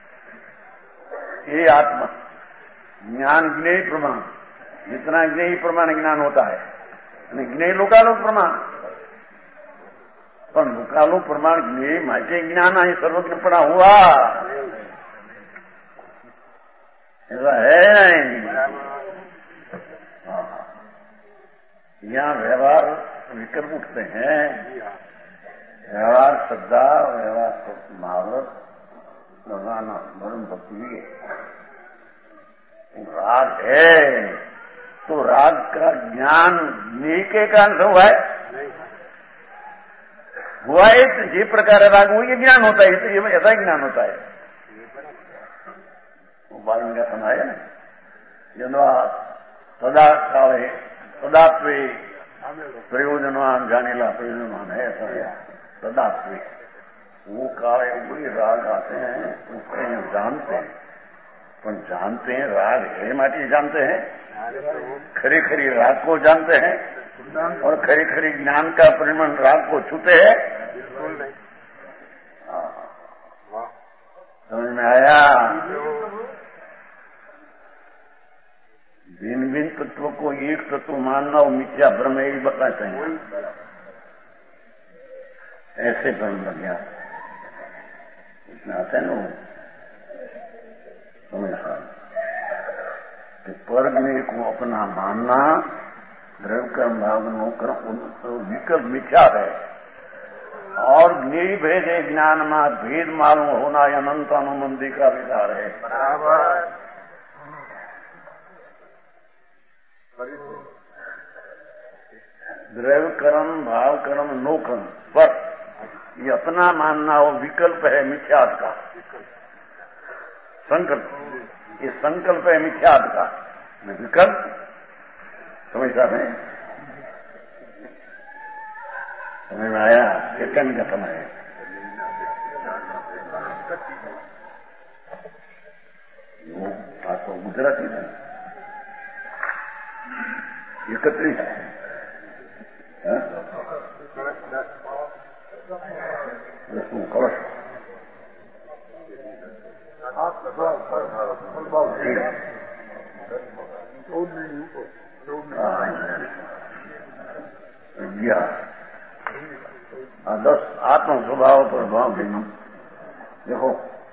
ये आत्मा ज्ञान ज्ञेय प्रमाण, जितना ज्ञेय प्रमाण ज्ञान होता है ज्ञेय लोकालोक प्रमाण। पर लोकालोक प्रमाण ज्ञेय माटे ज्ञान है सर्वज्ञ पड़ा हुआ, ऐसा है नहीं। यहाँ व्यवहार विकल्प उठते हैं, व्यवहार श्रद्धा, व्यवहार महावरत, भगवान वरुण भक्ति राग है तो राग का ज्ञान ज्ञेय के कारण से हुआ है, हुआ है तो ये प्रकार राग हुई ये ज्ञान होता है, तो ये ऐसा ज्ञान होता है। वो बाल का सुनाया ना जनवा सदा काले सदात्वे प्रयोजनवान जानेला प्रयोजनवान है, ऐसा है सदात्वे। वो काले वही राग आते हैं उसको जानते हैं, पर जानते हैं राग है माटी जानते हैं, खरी खरी राग को जानते हैं और खरी खरी ज्ञान का परिमाण राग को छूते हैं। समझ में आया? भिन्न भिन्न तत्व को एक तत्व मानना और मिथ्या भ्रम ही बताते हैं, ऐसे भ्रम लग गया इसमें आते हैं ना समझ कि पर ज्ञेय को अपना मानना द्रव्य कर्म भाव नो कर्म विकल्प मिथ्या है और ज्ञेय भेद है ज्ञान में भेद मालूम होना या अनंत अनुबंधी का विचार है। बराबर द्रव्य कर्म भाव कर्म नो कर्म पर ये अपना मानना वो विकल्प है मिथ्यात्व का संकल्प, ये संकल्प है मिथ्यात्व का विकल्प। समझता है? समझ में आया? कितन का समय है वो आपको गुजराती है इकतीस कलश दस आत्म स्वभाव पर भाव देखो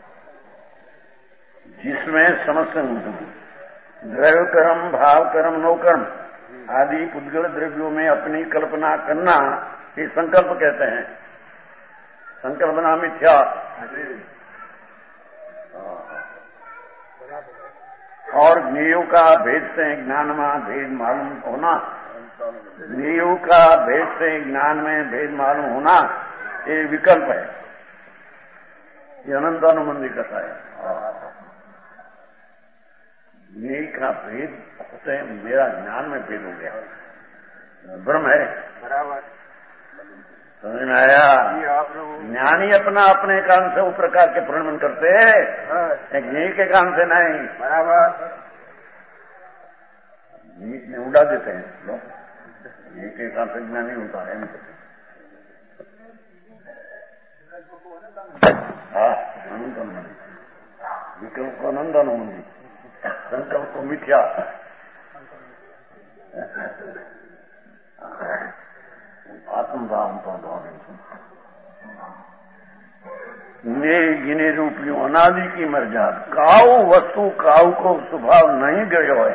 जिसमें समस्या द्रव्य कर्म भाव कर्म नो कर्म आदि पुद्गल द्रव्यों में अपनी कल्पना करना ये संकल्प कहते हैं। संकल्पना मिथ्या और ज्ञेयों का भेद से ज्ञान में भेद मालूम होना, ज्ञेयों का भेद से ज्ञान में भेद मालूम होना ये विकल्प है, ये अनंत अनुबंधी कथा है। ज्ञेय का भेद होते हैं, मेरा ज्ञान में भेद हो गया, भ्रम है। बराबर समझ में आया? ज्ञानी अपना अपने काम से वो प्रकार के प्रणमन करते हैं, ज्ञेय के काम से नहीं। बराबर नीच में उड़ा देते हैं लोग, ज्ञेय के काम से ज्ञानी होता है। हाँ, अनंतन मंदिर, विकल्प को नंदन मंदिर, संकल्प को मिथ्या। आत्मभाव तो ने गिने रूपियों अनादि की मर्याद काऊ वस्तु काऊ को स्वभाव नहीं गयो है।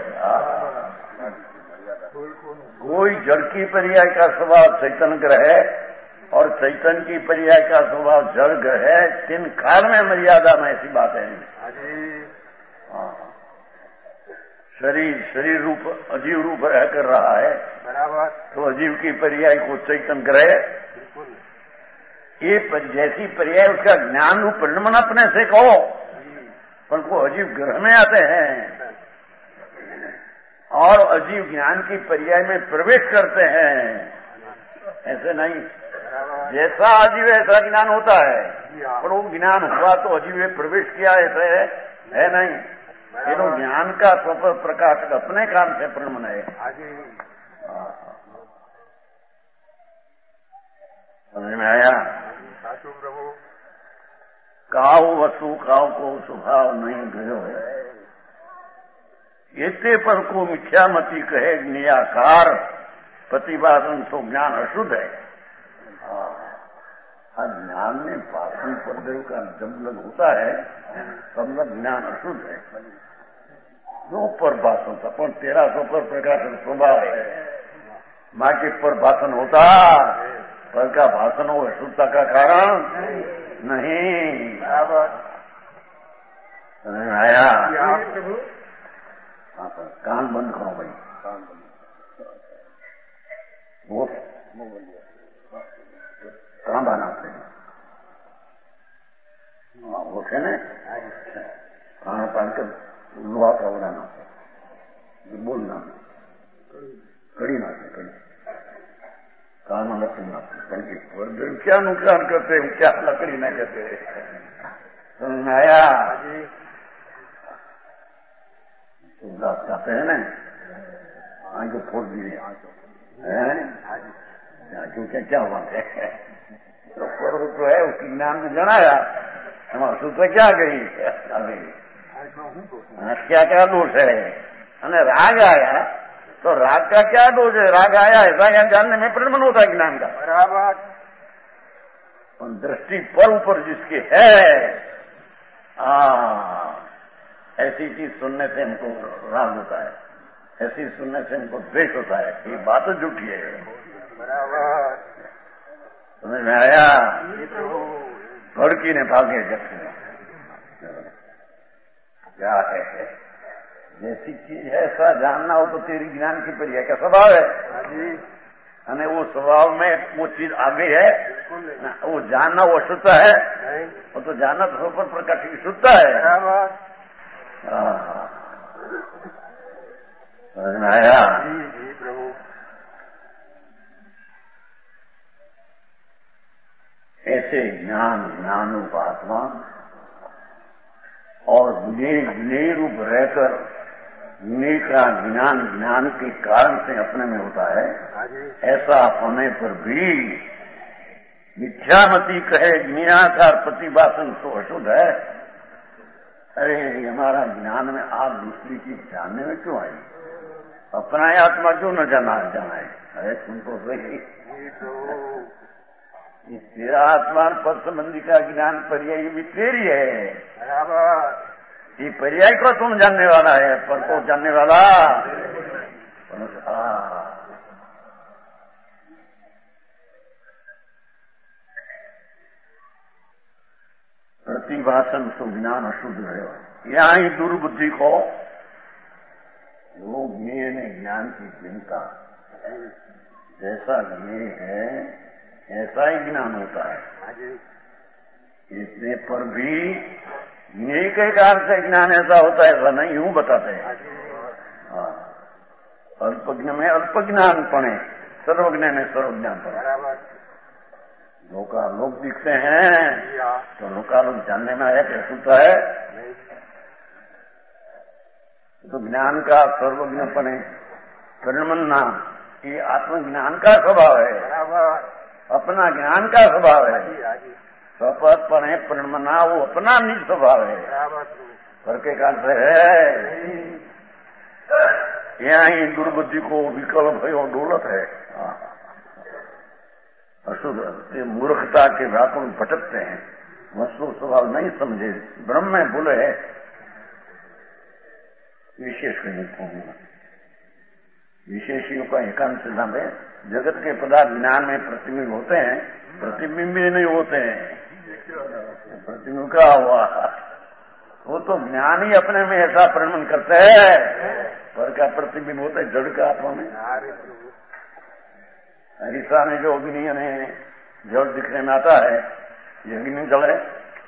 कोई जड़ की पर्याय का स्वभाव चैतन्य ग्रह है और चैतन्य की पर्याय का स्वभाव जड़ ग्रह है। तीन काल में मर्यादा में ऐसी बात है नहीं। शरीर शरीर रूप अजीव रूप रह कर रहा है बराबर, तो अजीव की पर्याय को चैतन्य ग्रह ये पर, जैसी पर्याय उसका ज्ञान रूप परिणमन अपने से कहो, पर वो अजीव ग्रह में आते हैं और अजीव ज्ञान की पर्याय में प्रवेश करते हैं। ऐसे नहीं, जैसा अजीव ऐसा ज्ञान होता है, पर वो ज्ञान हुआ तो अजीव में प्रवेश किया ऐसे है, है नहीं। ये तो ज्ञान का स्वपर प्रकाशक अपने काम से परिणमन है। समझ में आया? प्रभु काऊ वस्तु काऊ को स्वभाव नहीं गयो है। इतने पर को मिथ्या मती कहे निराकार प्रतिभासन तो ज्ञान अशुद्ध है। हाँ, ज्ञान में भाषण पर का जब लग होता है तब लग ज्ञान अशुद्ध है। जो पर भाषण था पर तेरह सौ पर प्रकाश स्वभाव है, बाकी पर भाषण होता पर का भाषण हो अशुद्धता का कारण नहीं। आया कान बंद करो भाई, कान बंद। वो कहाँ बनाते हैं? वो थे न खाना पान कर लोहा का बनाना, बोलना कड़ी ना कड़ी कान लकड़ी ना कड़ी, क्या नुकसान करते हैं, क्या लकड़ी ना करते। समझ आया? चाहते हैं ना आँख को फोड़ दिए क्योंकि क्या बात है तो पर्व तो है उसकी ज्ञान में जनाया हमारा सूत्र क्या गई अभी क्या क्या दोष है। અને राग आया तो राग का क्या दोष है? राग आया ऐसा ज्ञान जानने में परिणमन होता है ज्ञान का बराबर। दृष्टि पर ऊपर जिसकी है आ, ऐसी चीज सुनने से हमको राग होता है, ऐसी सुनने से हमको द्वेष होता है। ये बात झूठी है बराबर। समझ में आया? भड़की ने भागे जब क्या है जैसी चीज है ऐसा जानना हो तो तेरी ज्ञान की पर्याय का स्वभाव है અને वो स्वभाव में वो चीज आ गई है, वो जानना वो शुद्धता है, वो तो जानना तो पर प्रकाश की शुद्धता है। समझ में आया? प्रभु ऐसे ज्ञान ज्ञान रूप आत्मा और ज्ञेय रूप रहकर ज्ञेय का ज्ञान ज्ञान के कारण से अपने में होता है। ऐसा होने पर भी मिथ्यामती कहे ज्ञानाकार प्रतिभासन तो अशुद्ध है। अरे हमारा ज्ञान में आप दूसरी चीज जानने में क्यों आई? अपना ही आत्मा क्यों न जाना जाना है? अरे तुम तो सही तेरा आत्मा पद संबंधी का ज्ञान पर्याय भी तेरी है बराबर। ये पर्याय को तुम जानने वाला है, पर को जानने वाला प्रतिभाषण सुज्ञान अशुद्ध है। यहाँ ही दुर्बुद्धि को लोग ज्ञेय ने ज्ञान की चिंता जैसा ज्ञेय है ऐसा ही ज्ञान होता है। इसने पर भी ज्ञेय के कारण से ज्ञान ऐसा होता है ऐसा नहीं, यूं बताते हैं। हाँ, अल्पज्ञ में अल्प ज्ञान पड़े, सर्वज्ञ में सर्वज्ञान पड़े। लोका लोग दिखते हैं तो लोका लोग जानने में आया कैसे होता है तो ज्ञान का सर्वज्ञ पड़े परिणमन नाम ये आत्मज्ञान का स्वभाव है, अपना ज्ञान का स्वभाव है। स्वपदपणे प्रणमना वो अपना निज स्वभाव है, पर के कारण से है यहाँ ही दुर्बुद्धि को विकल्प है और दौलत है। अशुद्ध ये मूर्खता के व्याकुल भटकते हैं, वस्तु स्वभाव नहीं समझे, ब्रह्म में भूले है, विशेष नहीं। विशेषियों का एकांत सिद्धांत है, जगत के पदार्थ ज्ञान में प्रतिबिंब होते हैं, प्रतिबिंब ही नहीं होते हैं। प्रतिबिंब का हुआ वो तो ज्ञान ही अपने में ऐसा प्रणमन करते हैं, पर का प्रतिबिंब होता है जड़ का आत्मा में। हरिशा में जो अग्नि ने जड़ दिखने में आता है, ये अग्नि जले,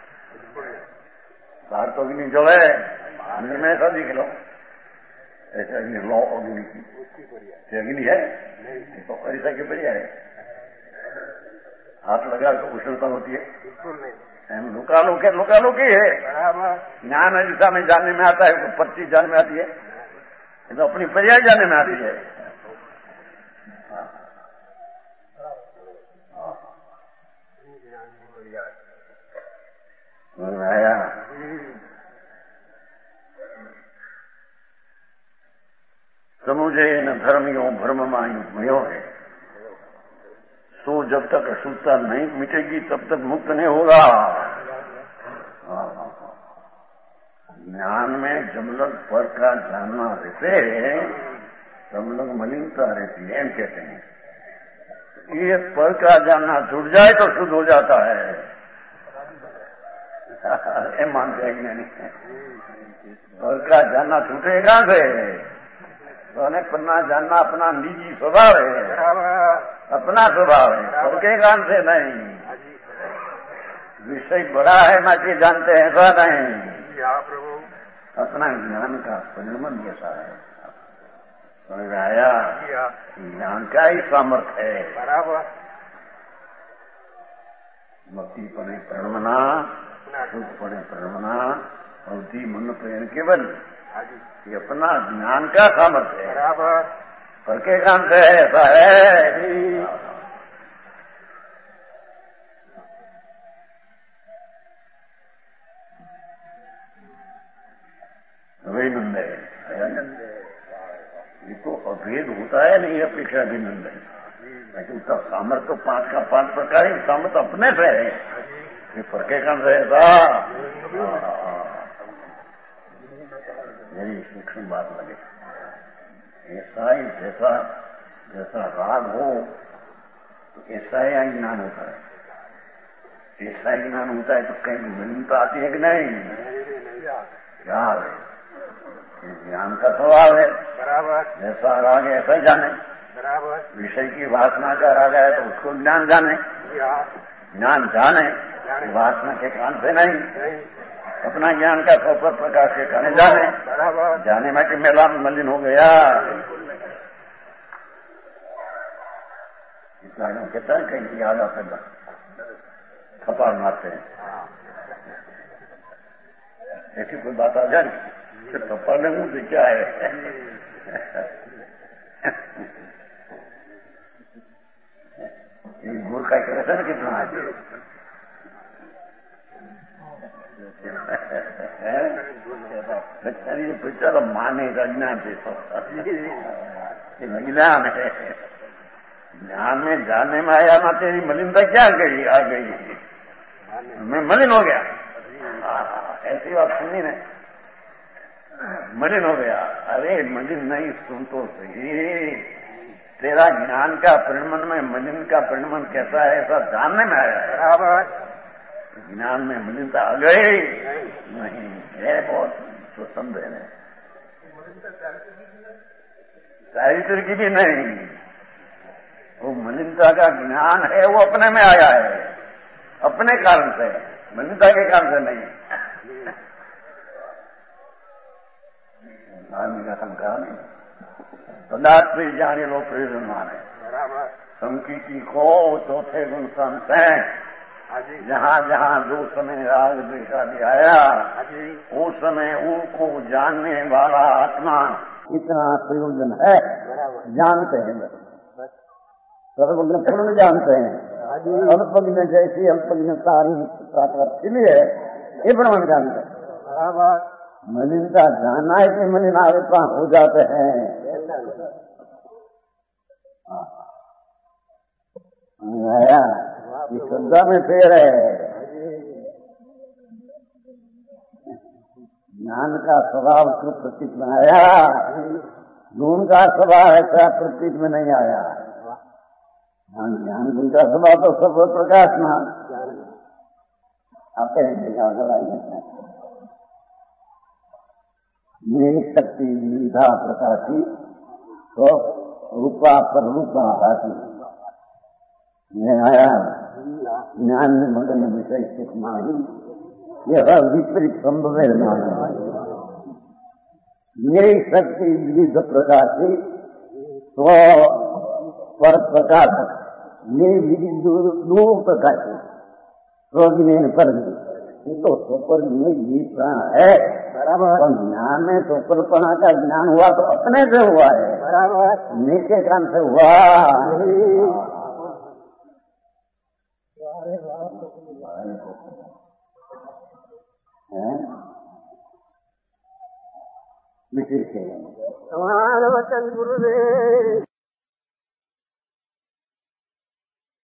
बाहर तो अग्नि जले, अंदर में ऐसा दिख लो, ऐसे अग्नि लो अग्नि की अग्नि है तो हरिशा की बढ़िया है। हाथ लगा तो उष्णता होती है, लुका लो के लुका लो की है। ज्ञान हरिशा में जानने में आता है, तो पर्ची जानने में आती है, तो अपनी पर्याय जानने में आती है। आया समुझे न धर्मियों भ्रम मायो है, सो जब तक अशुद्धता नहीं मिटेगी तब तक मुक्त नहीं होगा। ज्ञान में जब लग पर का जानना रहते तब लग मलिनता रहती है, कहते हैं। ये पर का जानना छूट जाए तो शुद्ध हो जाता है, ये मानते हैं कि नहीं? पर का जानना छूटेगा से तो पन्ना जानना अपना निजी स्वभाव है, अपना स्वभाव है, सबके ज्ञान से नहीं। विषय बड़ा है ना कि जानते हैं ऐसा नहीं, अपना ज्ञान का परिणमन जैसा है। समझ आया? ज्ञान का ही सामर्थ्य है। भक्ति पणे प्रणमना, सुख पणे प्रणमना, अवधि मन प्रेरण केवल ये अपना ज्ञान का सामर्थ्य है, बराबर पर के काम से ऐसा है। वही नंद है, ये तो अभेद होता है नहीं, अपेक्षा भी नंद है, लेकिन उसका सामर्थ्य तो पांच का पांच प्रकार ही सामर्थ्य अपने से है, ये पर के काम से ऐसा। मेरी सूक्ष्म बात लगे, ऐसा ही जैसा जैसा राग हो तो ऐसा ही ज्ञान होता है, ऐसा ही ज्ञान होता है तो कहीं मलिनता आती है कि नहीं? क्या है? ज्ञान का स्वभाव है, बराबर। जैसा राग है ऐसा जाने, बराबर। विषय की वासना का राग है तो उसको ज्ञान जाने, ज्ञान जाने, वासना के कारण से नहीं, अपना ज्ञान का स्वपर प्रकाश के कारण जाने, जाने में कि मेला मलिन हो गया। इतना कहता है कहीं याद आता है, थप्पड़ मारते हैं, ऐसी कोई बात आ जाए कि थप्पड़ ने मुझे क्या है? मूर्ख का कैसे न कितना बेचारा मानेगा ज्ञान से, ज्ञान है, ज्ञान में जाने में आया ना, तेरी मलिनता क्या गई आ गई, मैं मलिन हो गया, ऐसी बात सुनी नहीं, मलिन हो गया। अरे मलिन नहीं, सुन तो सही, तेरा ज्ञान का परिणमन में मलिन का परिणमन कैसा है ऐसा जानने में आया है, बराबर। ज्ञान में मलिनता आ गई नहीं है, बहुत स्वतंत्र है, चारित्र की भी नहीं, वो मलिनता का ज्ञान है वो अपने में आया है, अपने कारण से, मलिनता के कारण से नहीं। आदमी का संकार नहीं, पदार्थ भी जाने लो प्रयोजन माने, संकीर्ति को चौथे गुण संत है। जहाँ जहाँ जो समय राग द्वेष आदि आया, उस समय उसको जानने वाला आत्मा इतना प्रयोजन है, जानते हैं, सर्वज्ञ पूर्ण जानते हैं। अल्पज्ञ जैसी अल्पज्ञता इसलिए ये प्रमाण जानते बराबर मलिनता जाना है कि मलिन आवेता हो जाते हैं। आया ये श्रद्धा में फेर है। ज्ञान का स्वभाव को प्रतीक में आया, गुण का स्वभाव ऐसा प्रतीक में नहीं आया। ज्ञान गुण का स्वभाव तो सब प्रकाश में आते हैं। मेरी शक्ति विविधा प्रकाशी तो रूपा पर रूपा भाती आया। ज्ञान में मगन विषय सुख माही यह विपरीत संभव है। मेरी शक्ति विविध प्रकाशी तो पर प्रकाश मेरी विविध दो प्रकाशी तो पर तो सोपर ये प्राण है बराबर। ज्ञान में सोपरपणा का ज्ञान हुआ तो अपने से हुआ है बराबर, नीचे कान से हुआ। विशेष वचन गुरुदेव